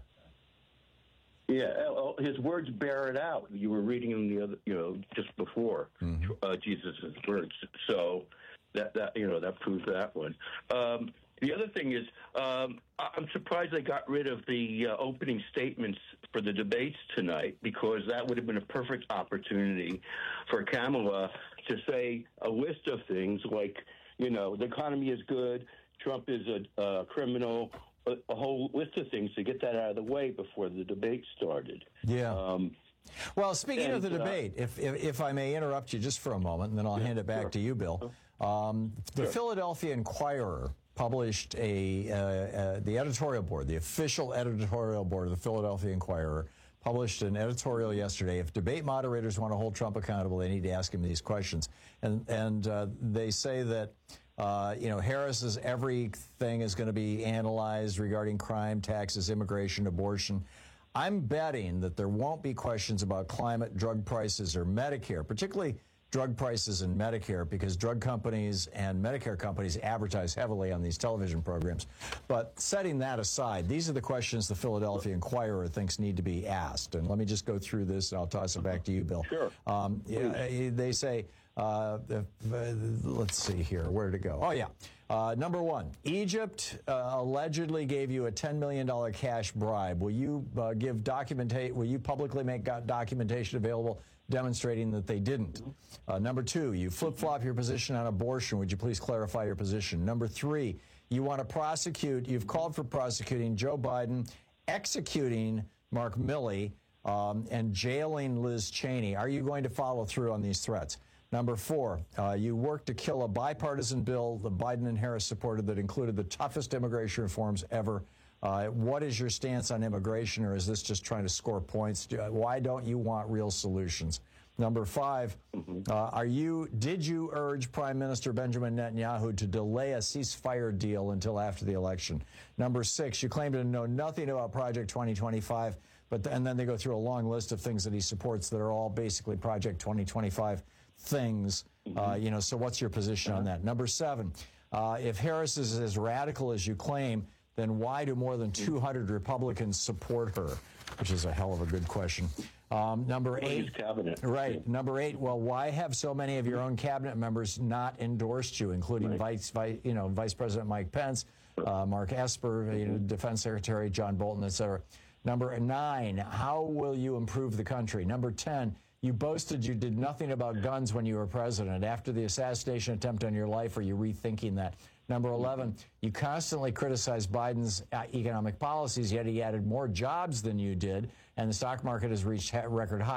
Yeah, uh, his words bear it out. You were reading them the other, you know, just before mm-hmm. uh, Jesus' words. So that that you know that proves that one. Um, the other thing is, um, I'm surprised they got rid of the uh, opening statements for the debates tonight, because that would have been a perfect opportunity for Kamala to say a list of things like, you know, the economy is good, Trump is a, a criminal, a, a whole list of things to get that out of the way before the debate started. Yeah. Um, well, speaking and, of the uh, debate, if, if if I may interrupt you just for a moment, and then I'll yeah, hand it back sure. to you, Bill. Um, the Sure. Philadelphia Inquirer published a, uh, uh, the editorial board, the official editorial board of the Philadelphia Inquirer, published an editorial yesterday. If debate moderators want to hold Trump accountable, they need to ask him these questions. And and uh, they say that, uh, you know, Harris's everything is going to be analyzed regarding crime, taxes, immigration, abortion. I'm betting that there won't be questions about climate, drug prices, or Medicare, particularly drug prices and Medicare, because drug companies and Medicare companies advertise heavily on these television programs. But setting that aside, these are the questions the Philadelphia Inquirer thinks need to be asked. And let me just go through this, and I'll toss it back to you, Bill. Sure. Um, yeah, they say, uh, uh, let's see here, where did it go? Oh, yeah. Uh, number one, Egypt uh, allegedly gave you a ten million dollars cash bribe. Will you uh, give documentation? Will you publicly make documentation available demonstrating that they didn't? Uh, number two, you flip-flop your position on abortion. Would you please clarify your position? Number three, you want to prosecute, you've called for prosecuting Joe Biden, executing Mark Milley, um, and jailing Liz Cheney. Are you going to follow through on these threats? Number four, uh, you worked to kill a bipartisan bill that Biden and Harris supported that included the toughest immigration reforms ever. Uh, what is your stance on immigration, or is this just trying to score points? Why don't you want real solutions? Number five, uh, are you? Did you urge Prime Minister Benjamin Netanyahu to delay a ceasefire deal until after the election? Number six, you claim to know nothing about Project twenty twenty-five, but th- and then they go through a long list of things that he supports that are all basically Project twenty twenty-five things. Uh, you know, so what's your position on that? Number seven, uh, if Harris is as radical as you claim, then why do more than two hundred Republicans support her? Which is a hell of a good question. Um, number eight, cabinet. right? Number eight. Well, why have so many of your own cabinet members not endorsed you, including right. Vice, Vice, you know, Vice President Mike Pence, uh, Mark Esper, you know, Defense Secretary John Bolton, et cetera. Number nine, how will you improve the country? Number ten, you boasted you did nothing about guns when you were president. After the assassination attempt on your life, are you rethinking that? Number eleven, you constantly criticize Biden's economic policies, yet he added more jobs than you did, and the stock market has reached record highs.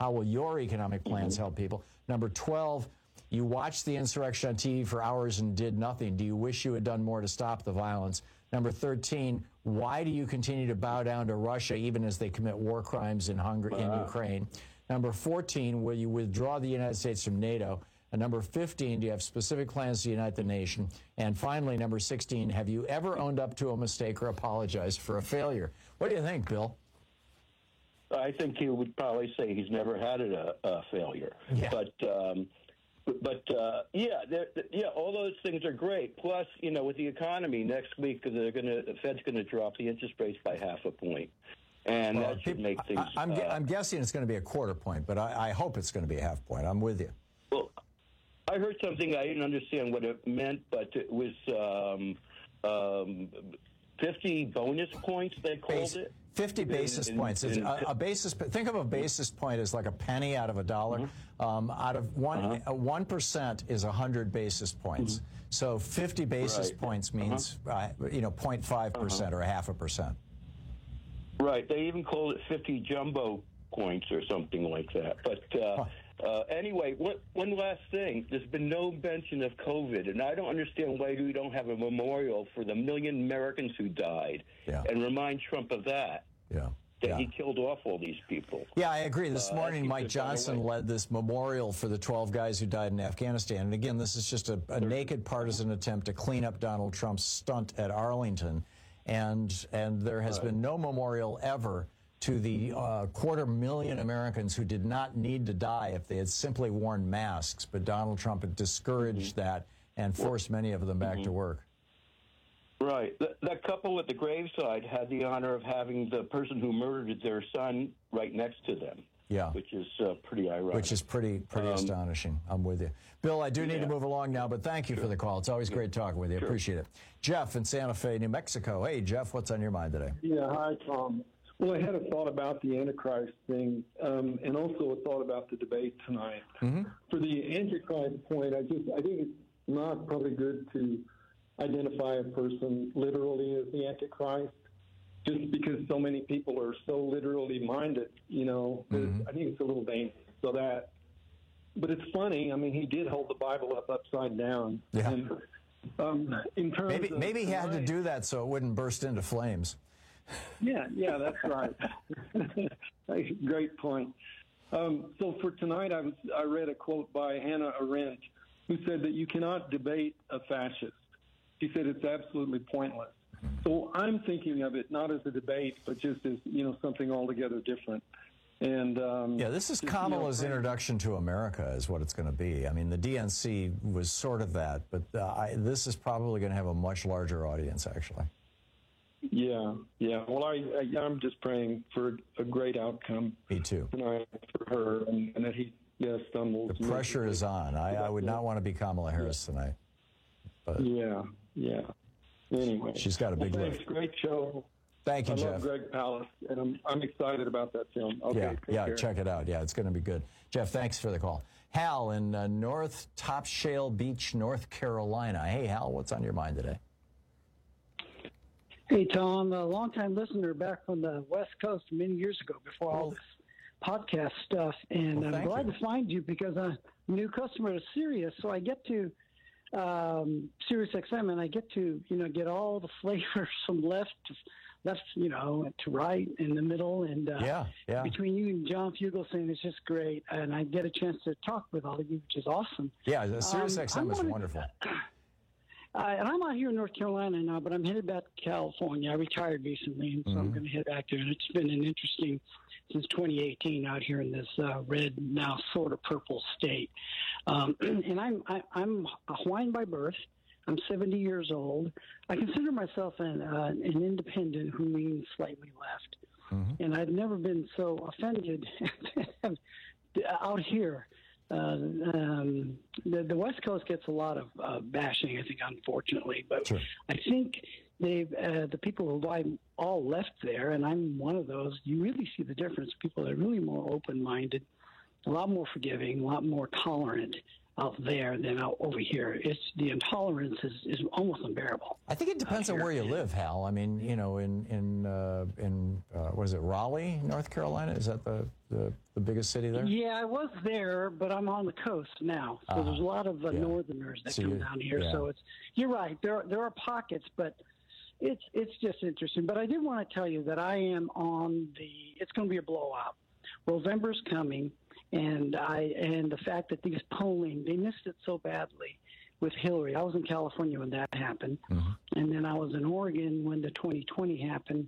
How will your economic plans help people? Number twelve, you watched the insurrection on T V for hours and did nothing. Do you wish you had done more to stop the violence? Number thirteen, why do you continue to bow down to Russia even as they commit war crimes in Hungary, in Ukraine? Number fourteen, will you withdraw the United States from NATO? And number fifteen, do you have specific plans to unite the nation? And finally, number sixteen, have you ever owned up to a mistake or apologized for a failure? What do you think, Bill? I think he would probably say he's never had a, a failure. Yeah. But, um, but uh, yeah, yeah, all those things are great. Plus, you know, with the economy next week, they're going to the Fed's going to drop the interest rates by half a point, and Well, that should people- make things. I, I'm, gu- uh, I'm guessing it's going to be a quarter point, but I, I hope it's going to be a half point. I'm with you. Well, I heard something I didn't understand what it meant, but it was um, um, fifty bonus points. They called Base- it. fifty basis In- in- points. It's in- a, a basis. Think of a basis point as like a penny out of a dollar. Mm-hmm. Um, out of one, uh, one percent is a hundred basis points. So fifty basis Right. points means uh, you know zero point five percent or a half a percent. Right. They even called it fifty jumbo points or something like that. But uh, uh, anyway, one, one last thing. There's been no mention of COVID, and I don't understand why we don't have a memorial for the million Americans who died Yeah. and remind Trump of that. Yeah. That Yeah. he killed off all these people. Yeah, I agree. This Uh, morning, that Mike keeps it gone Johnson away. led this memorial for the twelve guys who died in Afghanistan. And again, this is just a, a naked partisan attempt to clean up Donald Trump's stunt at Arlington. And and there has been no memorial ever to the uh, quarter million Americans who did not need to die if they had simply worn masks. But Donald Trump had discouraged that and forced many of them back to work. Right. That, that couple at the graveside had the honor of having the person who murdered their son right next to them. Yeah. Which is uh, pretty ironic. Which is pretty pretty Um, astonishing. I'm with you. Bill, I do need yeah. to move along now, but thank you for the call. It's always great talking with you. Sure. Appreciate it. Jeff in Santa Fe, New Mexico. Hey, Jeff, what's on your mind today? Yeah, hi, Tom. Well, I had a thought about the Antichrist thing, um, and also a thought about the debate tonight. Mm-hmm. For the Antichrist point, I just I think it's not probably good to identify a person literally as the Antichrist, just because so many people are so literally minded. You know, Mm-hmm. I think it's a little dangerous. So that, but it's funny. I mean, he did hold the Bible up upside down. Yeah. And, um, in terms Maybe of maybe he had to tonight- do that so it wouldn't burst into flames. Yeah, yeah, that's right. Great point. Um, so for tonight, I was I read a quote by Hannah Arendt, who said that you cannot debate a fascist. She said it's absolutely pointless. So I'm thinking of it not as a debate, but just as you know something altogether different. And um, Yeah, this is just, you know, Kamala's introduction to America is what it's going to be. I mean, the D N C was sort of that, but uh, I, this is probably going to have a much larger audience, actually. Yeah, yeah. Well, I, I I'm just praying for a great outcome. Me too. Tonight for her, and, and that he yeah, stumbles. The pressure is on. I, I would not want to be Kamala Harris tonight. But Yeah, yeah. Anyway, she's got a big well, thanks. lift. Great show. Thank you, I Jeff. love Greg Palast, and I'm I'm excited about that film. Okay, yeah, take yeah, care. check it out. Yeah, it's going to be good. Jeff, thanks for the call. Hal in uh, North Top Shale Beach, North Carolina. Hey, Hal, what's on your mind today? Hey, Tom, a longtime listener back from the West Coast many years ago before all this podcast stuff. And Well, I'm thank glad you. to find you because I'm a new customer to Sirius. So I get to um, Sirius X M and I get to, you know, get all the flavors from left to left, you know, to right, in the middle. And uh, Yeah, yeah. between you and John Fugelsang, it's just great. And I get a chance to talk with all of you, which is awesome. Yeah, the Sirius Um, X M I is wanted- wonderful. Uh, and I'm out here in North Carolina now, but I'm headed back to California. I retired recently, and so I'm Mhm. going to head back there. And it's been an interesting since twenty eighteen out here in this uh, red, now sort of purple state. Um, and I'm I, I'm a Hawaiian by birth. I'm seventy years old. I consider myself an uh, an independent, who leans slightly left. Mm-hmm. And I've never been so offended out here. Uh, um, the, the West Coast gets a lot of uh, bashing, I think, unfortunately. But Sure. I think they've uh, the people who I all left there, and I'm one of those. You really see the difference. People are really more open-minded, a lot more forgiving, a lot more tolerant out there than out over here. It's the intolerance is, is almost unbearable. I think it depends on where you live, Hal. I mean, you know, in in uh, in uh, was it Raleigh, North Carolina? Is that the, the, the biggest city there? Yeah, I was there, but I'm on the coast now. So Uh-huh. there's a lot of uh, Yeah. Northerners that So come you- down here. yeah. So it's you're right. There there are pockets, but it's it's just interesting. But I did want to tell you that I am on the. It's going to be a blowout. November's coming, and I and the fact that these polling they missed it so badly with Hillary. I was in California when that happened, Mm-hmm. and then I was in Oregon when the twenty twenty happened.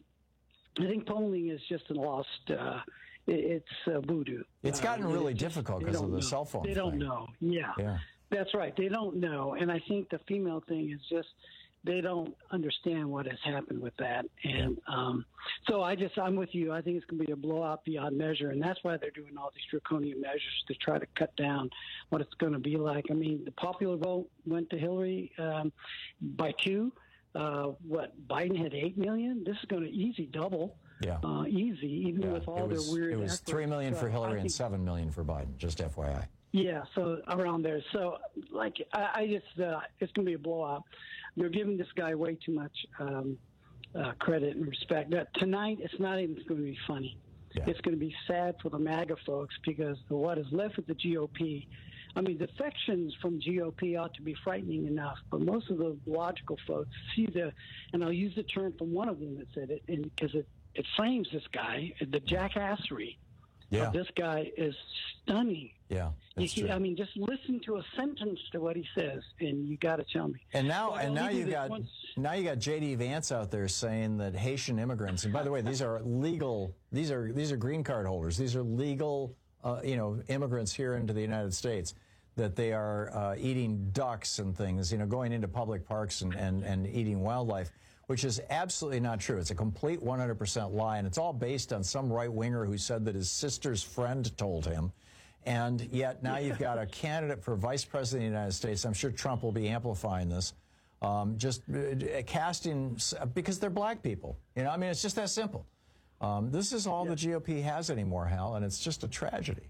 I think polling is just a lost. Uh, it, it's uh, voodoo. It's Uh, gotten really it just- difficult they because of don't the know. cell phone They don't thing. know. Yeah. Yeah. That's right. They don't know. And I think the female thing is just they don't understand what has happened with that. And um, so I just, I'm with you. I think it's going to be a blowout beyond measure. And that's why they're doing all these draconian measures to try to cut down what it's going to be like. I mean, the popular vote went to Hillary um, by two. Uh, what, Biden had eight million? This is going to easy double. Yeah. Uh, easy, even Yeah. with all it was, their weird It was efforts. three million for So Hillary I and think- seven million for Biden. Just F Y I. Yeah, so around there. So, like, I, I just, uh, it's going to be a blowout. They're giving this guy way too much um, uh, credit and respect. That tonight, it's not even going to be funny. It's going to be sad for the MAGA folks because the, what is left of the G O P, I mean, defections from G O P ought to be frightening enough, but most of the logical folks see the, and I'll use the term from one of them that said it, because it, it frames this guy, the jackassery Yeah. of this guy is stunning. Yeah. You That's can, true. I mean, just listen to a sentence to what he says, and you got to tell me. And now, Well, and I'll now leave you this got one- now you got J D Vance out there saying that Haitian immigrants. And by the way, these are legal. These are these are green card holders. These are legal, uh, you know, immigrants here into the United States. That they are uh, eating ducks and things. You know, going into public parks and and, and eating wildlife, which is absolutely not true. It's a complete one hundred percent lie, and it's all based on some right winger who said that his sister's friend told him. And yet now you've got a candidate for vice president of the United States. I'm sure Trump will be amplifying this. Um, just uh, casting, because they're black people. You know, I mean, it's just that simple. Um, this is all the G O P has anymore, Hal, and it's just a tragedy.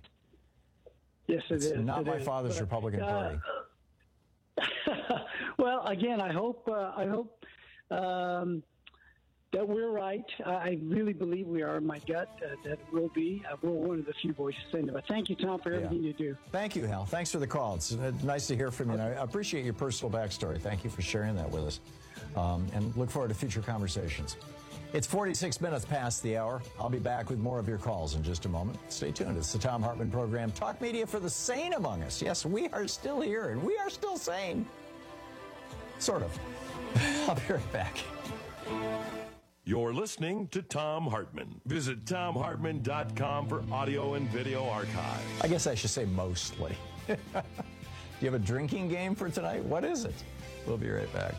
Yes, it it's is. not It my is. father's But, Republican uh, Party. Well, again, I hope uh, I hope um, that we're right. I I really believe we are. In my gut, uh, that will be. Uh, we're one of the few voices saying that. But thank you, Tom, for everything you do. Thank you, Hal. Thanks for the call. It's uh, nice to hear from you. And I appreciate your personal backstory. Thank you for sharing that with us. Um, and look forward to future conversations. It's forty-six minutes past the hour. I'll be back with more of your calls in just a moment. Stay tuned. It's the Tom Hartman Program, Talk Media for the sane among us. Yes, we are still here, and we are still sane. Sort of. I'll be right back. You're listening to Tom Hartman. Visit tom hartman dot com for audio and video archives. I guess I should say mostly. Do you have a drinking game for tonight? What is it? We'll be right back.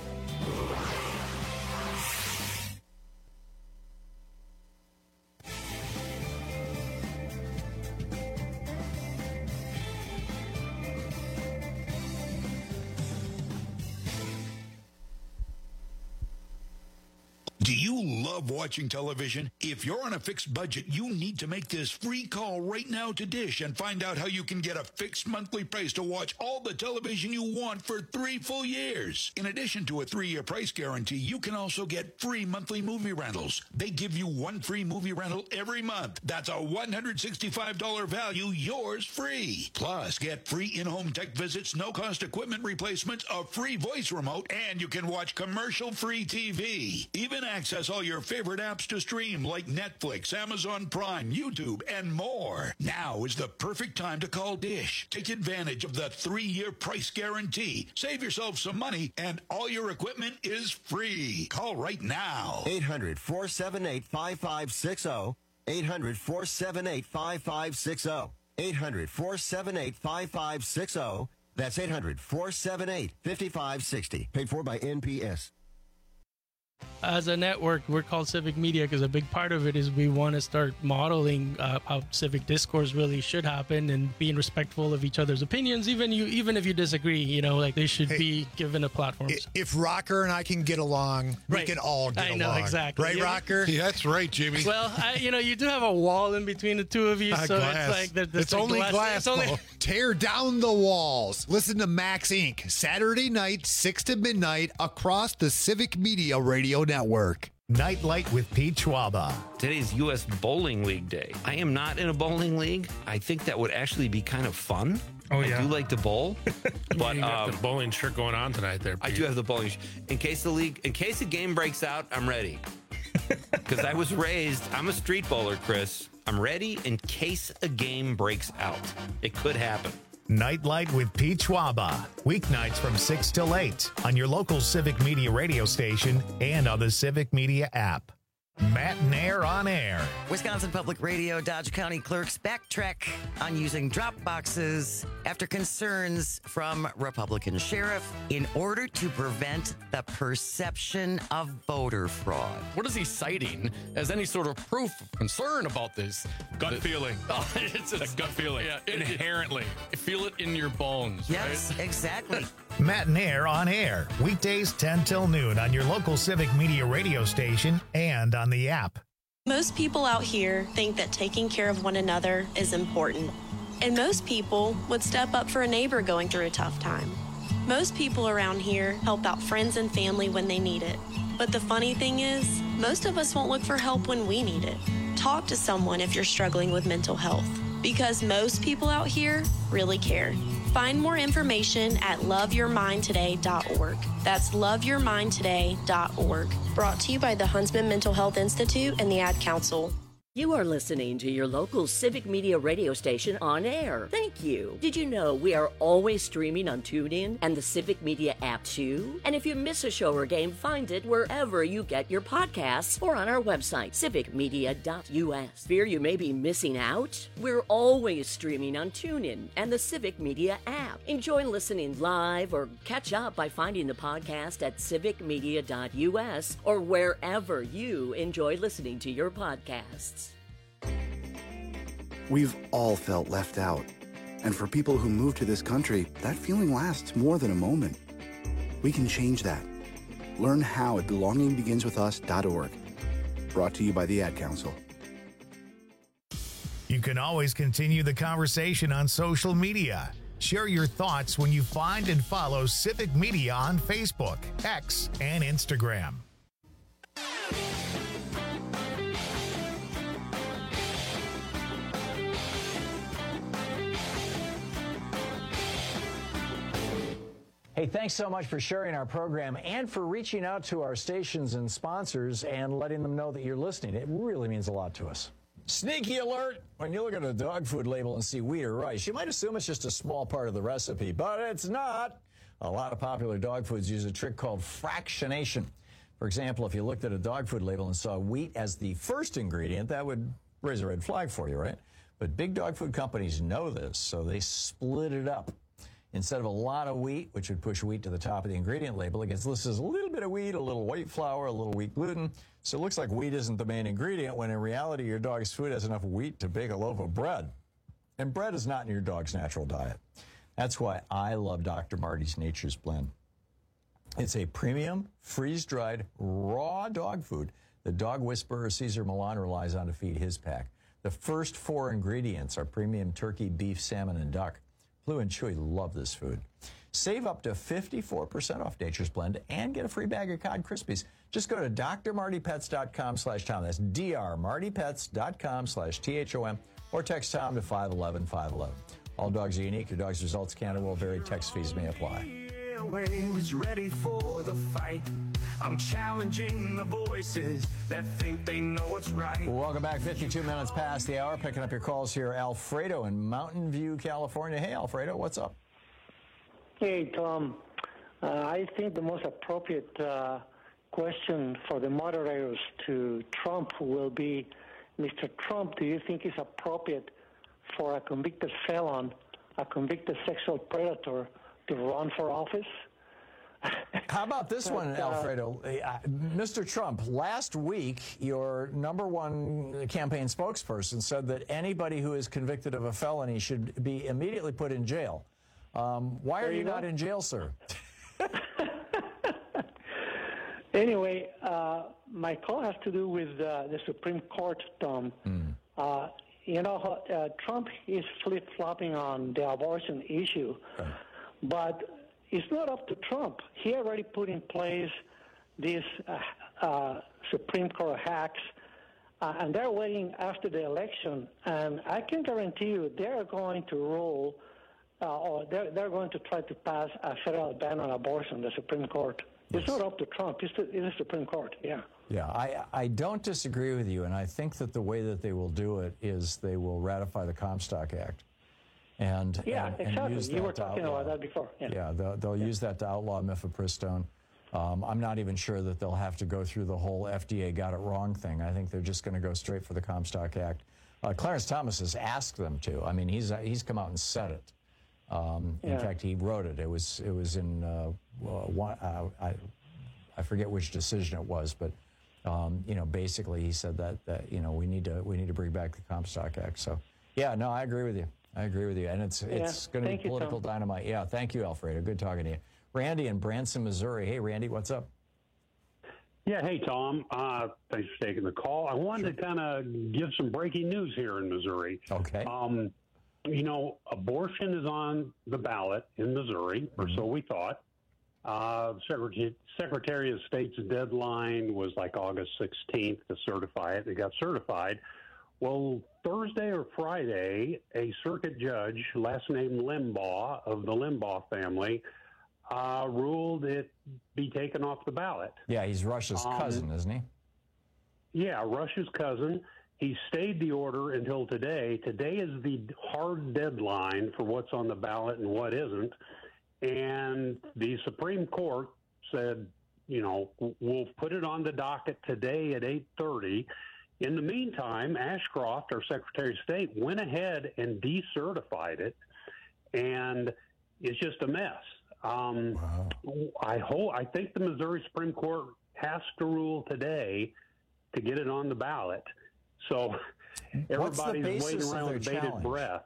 Do you love watching television? If you're on a fixed budget, you need to make this free call right now to Dish and find out how you can get a fixed monthly price to watch all the television you want for three full years. In addition to a three-year price guarantee, you can also get free monthly movie rentals. They give you one free movie rental every month. That's a one hundred sixty-five dollars value, yours free. Plus, get free in-home tech visits, no-cost equipment replacements, a free voice remote, and you can watch commercial-free T V. Even access all your favorite apps to stream like Netflix, Amazon Prime, YouTube, and more. Now is the perfect time to call Dish. Take advantage of the three-year price guarantee. Save yourself some money, and all your equipment is free. Call right now. eight hundred, four seven eight, five five six zero. eight hundred, four seven eight, five five six zero. eight hundred, four seven eight, five five six zero. That's eight hundred, four seven eight, five five six zero. Paid for by N P S. As a network, we're called Civic Media because a big part of it is we want to start modeling uh, how civic discourse really should happen and being respectful of each other's opinions, even you, even if you disagree. You know, like they should Hey, be given a platform. If Rocker and I can get along, we Right. can all get I along. know, exactly. Right, Yeah. Rocker? Yeah, that's right, Jimmy. Well, I, you know, you do have a wall in between the two of you, Uh, so glass. it's like there- there's it's like only glass. It's only, though. Tear down the walls. Listen to Max Incorporated. Saturday night, six to midnight, across the Civic Media Radio Network. Nightlight with Pete Schwaba. Today's U S Bowling League Day. I am not in a bowling league. I think that would actually be kind of fun. Oh, yeah. I do like to bowl. But you got um, the bowling shirt going on tonight there, Pete. I do have the bowling shirt. In case the league, in case a game breaks out, I'm ready. Because I was raised, I'm a street bowler, Chris. I'm ready in case a game breaks out. It could happen. Nightlight with Pete Schwaba. Weeknights from six till eight on your local Civic Media radio station and on the Civic Media app. Matt Nair on air. Wisconsin Public Radio Dodge County clerks backtrack on using drop boxes after concerns from Republican sheriff in order to prevent the perception of voter fraud. What is he citing as any sort of proof of concern about this? Gut The- feeling. Oh, it's just, That gut feeling. Yeah, it- Inherently. it- feel it in your bones. Yes, right? exactly. Matt Nair on air. Weekdays ten till noon on your local Civic Media radio station and on the app. Most people out here think that taking care of one another is important. And most people would step up for a neighbor going through a tough time. Most people around here help out friends and family when they need it. But the funny thing is, most of us won't look for help when we need it. Talk to someone if you're struggling with mental health, because most people out here really care. Find more information at love your mind today dot org. That's love your mind today dot org. Brought to you by the Huntsman Mental Health Institute and the Ad Council. You are listening to your local Civic Media radio station on air. Thank you. Did you know we are always streaming on TuneIn and the Civic Media app too? And if you miss a show or game, find it wherever you get your podcasts or on our website, civic media dot U S. Fear you may be missing out? We're always streaming on TuneIn and the Civic Media app. Enjoy listening live or catch up by finding the podcast at civic media dot U S or wherever you enjoy listening to your podcasts. We've all felt left out. And for people who move to this country, that feeling lasts more than a moment. We can change that. Learn how at belonging begins with us dot org. Brought to you by the Ad Council. You can always continue the conversation on social media. Share your thoughts when you find and follow Civic Media on Facebook, X, and Instagram. Hey, thanks so much for sharing our program and for reaching out to our stations and sponsors and letting them know that you're listening. It really means a lot to us. Sneaky alert! When you look at a dog food label and see wheat or rice, you might assume it's just a small part of the recipe, but it's not. A lot of popular dog foods use a trick called fractionation. For example, if you looked at a dog food label and saw wheat as the first ingredient, that would raise a red flag for you, right? But big dog food companies know this, so they split it up. Instead of a lot of wheat, which would push wheat to the top of the ingredient label, it gets listed as a little bit of wheat, a little white flour, a little wheat gluten. So it looks like wheat isn't the main ingredient, when in reality your dog's food has enough wheat to bake a loaf of bread. And bread is not in your dog's natural diet. That's why I love Doctor Marty's Nature's Blend. It's a premium, freeze-dried, raw dog food that dog whisperer Cesar Millan relies on to feed his pack. The first four ingredients are premium turkey, beef, salmon, and duck. Blue and Chewy love this food. Save up to fifty-four percent off Nature's Blend and get a free bag of Cod Krispies. Just go to d r marty pets dot com slash Tom. That's d r marty pets dot com slash T H O M or text Tom to five one one five one one. All dogs are unique. Your dog's results can and will vary. Text fees may apply. Airwaves ready for the fight. I'm challenging the voices that think they know what's right. Welcome back. fifty-two minutes past the hour. Picking up your calls here. Alfredo in Mountain View, California. Hey, Alfredo, what's up? Hey, Tom. Uh, I think the most appropriate uh, question for the moderators to Trump will be, Mister Trump, do you think it's appropriate for a convicted felon, a convicted sexual predator, to run for office? How about this but, one, uh, Alfredo? Uh, Mister Trump, last week, your number one campaign spokesperson said that anybody who is convicted of a felony should be immediately put in jail. Um, why are you, you not in jail, sir? Anyway, uh, my call has to do with uh, the Supreme Court, Tom. Mm. Uh, you know, uh, Trump is flip-flopping on the abortion issue, okay. But it's not up to Trump. He already put in place this uh, uh, Supreme Court hacks, uh, and they're waiting after the election. And I can guarantee you they're going to rule, uh, or they're, they're going to try to pass a federal ban on abortion, the Supreme Court. Yes. It's not up to Trump. It's the, it's the Supreme Court, yeah. Yeah, I, I don't disagree with you, and I think that the way that they will do it is they will ratify the Comstock Act. And, yeah, and, exactly. and use you that were to talking outlaw. about that before. Yeah, yeah they'll, they'll yeah. use that to outlaw mifepristone. Um, I'm not even sure that they'll have to go through the whole F D A got it wrong thing. I think they're just going to go straight for the Comstock Act. Uh, Clarence Thomas has asked them to. I mean, he's he's come out and said it. Um, in yeah. fact, he wrote it. It was it was in uh, one, uh, I I forget which decision it was, but um, you know, basically he said that that you know we need to we need to bring back the Comstock Act. So yeah, no, I agree with you. I agree with you, and it's yeah. it's going to be political you, dynamite. Yeah, thank you, Alfredo. Good talking to you. Randy in Branson, Missouri. Hey, Randy, what's up? Yeah, hey, Tom. Uh, thanks for taking the call. I wanted sure. to kind of give some breaking news here in Missouri. Okay. Um, you know, abortion is on the ballot in Missouri, or mm-hmm. so we thought. Uh, Secretary, Secretary of State's deadline was like August sixteenth to certify it. It got certified. Well, Thursday or Friday, a circuit judge, last name Limbaugh, of the Limbaugh family, Uh, ruled it be taken off the ballot. Yeah, he's Rush's um, cousin, isn't he? Yeah, Rush's cousin. He stayed the order until today. Today is the hard deadline for what's on the ballot and what isn't. And the Supreme Court said, you know, we'll put it on the docket today at eight thirty. In the meantime, Ashcroft, our Secretary of State, went ahead and decertified it, and it's just a mess. Um, wow. I hope, I think the Missouri Supreme Court has to rule today to get it on the ballot. So everybody's waiting around with bated challenge? breath.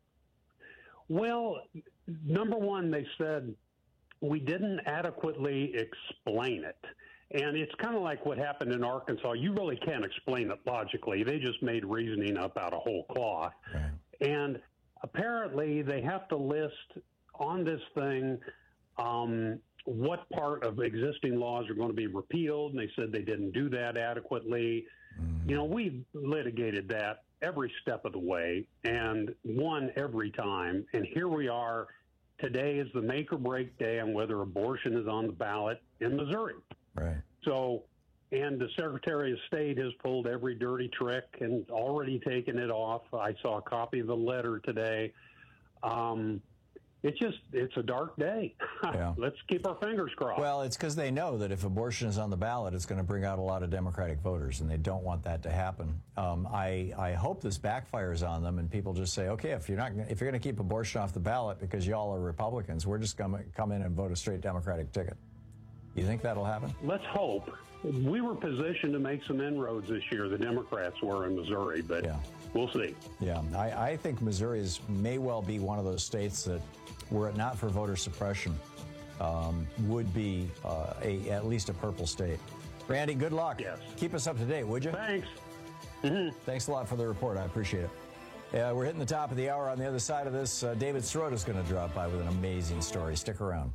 Well, number one, they said we didn't adequately explain it. And it's kind of like what happened in Arkansas. You really can't explain it logically. They just made reasoning up out of whole cloth. Right. And apparently they have to list on this thing um, what part of existing laws are going to be repealed, and they said they didn't do that adequately. Mm-hmm. You know, we've litigated that every step of the way and won every time, and here we are. Today is the make or break day on whether abortion is on the ballot in Missouri. Right. So, and the Secretary of State has pulled every dirty trick and already taken it off. I saw a copy of the letter today. Um, It's just, it's a dark day. Yeah. Let's keep our fingers crossed. Well, it's because they know that if abortion is on the ballot, it's going to bring out a lot of Democratic voters, and they don't want that to happen. Um, I, I hope this backfires on them, and people just say, okay, if you're not, if you're going to keep abortion off the ballot because y'all are Republicans, we're just going to come in and vote a straight Democratic ticket. You think that'll happen? Let's hope. We were positioned to make some inroads this year. The Democrats were in Missouri, but yeah. we'll see. Yeah, I, I think Missouri is, may well be one of those states that, were it not for voter suppression, um, would be uh, a at least a purple state. Randy, good luck. Yes. Keep us up to date, would you? Thanks. Mm-hmm. Thanks a lot for the report. I appreciate it. Uh, we're hitting the top of the hour. On the other side of this, uh, David Sirota is going to drop by with an amazing story. Stick around.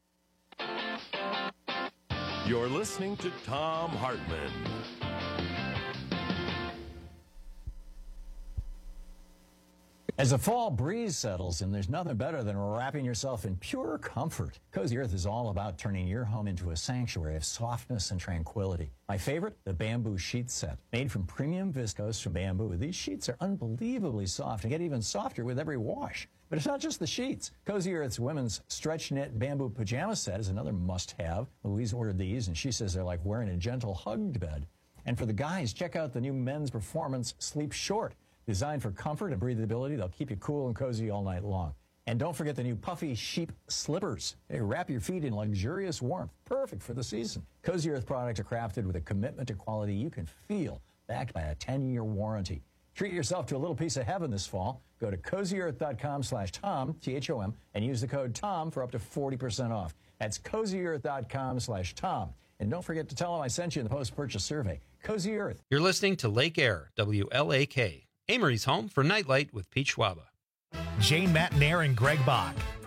You're listening to Thom Hartmann. As the fall breeze settles in, there's nothing better than wrapping yourself in pure comfort. Cozy Earth is all about turning your home into a sanctuary of softness and tranquility. My favorite, the bamboo sheet set. Made from premium viscose from bamboo, these sheets are unbelievably soft and get even softer with every wash. But it's not just the sheets. Cozy Earth's women's stretch knit bamboo pajama set is another must-have. Louise ordered these, and she says they're like wearing a gentle hugged bed. And for the guys, check out the new men's performance Sleep Short. Designed for comfort and breathability, they'll keep you cool and cozy all night long. And don't forget the new puffy sheep slippers. They wrap your feet in luxurious warmth, perfect for the season. Cozy Earth products are crafted with a commitment to quality you can feel, backed by a ten-year warranty. Treat yourself to a little piece of heaven this fall. Go to cozyearth.com slash Tom, T H O M, and use the code TOM for up to forty percent off. That's cozyearth.com slash Tom. And don't forget to tell them I sent you in the post-purchase survey. Cozy Earth. You're listening to Lake Air, W L A K. Amory's home for Nightlight with Pete Schwaba. Jane Matnair and Greg Bach.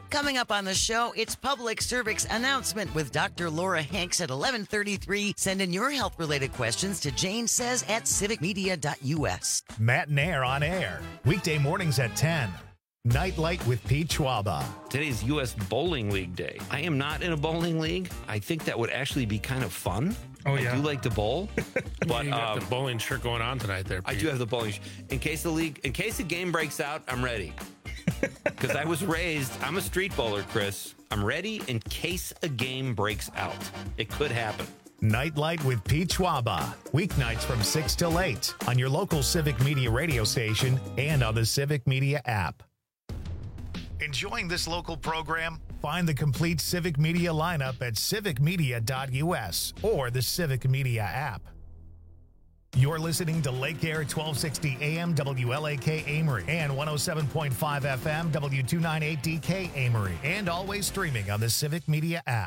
Coming up on the show, it's Public Cervix Announcement with Doctor Laura Hanks at eleven thirty-three. Send in your health-related questions to Jane Says at civic media dot U S. Matt and Air on air. Weekday mornings at ten. Nightlight with Pete Schwaba. Today's U S Bowling League Day. I am not in a bowling league. I think that would actually be kind of fun. Oh, yeah. I do like to bowl. But you got um, the bowling shirt going on tonight there, I Pete. do have the bowling. sh- In case the league, in case the game breaks out, I'm ready. Because I was raised, I'm a street bowler, Chris. I'm ready in case a game breaks out. It could happen. Nightlight with Pete Schwaba. Weeknights from six till eight on your local Civic Media radio station and on the Civic Media app. Enjoying this local program? Find the complete Civic Media lineup at civic media dot U S or the Civic Media app. You're listening to Lake Air twelve sixty A M W L A K Amory and one oh seven point five F M W two ninety-eight D K Amory, and always streaming on the Civic Media app.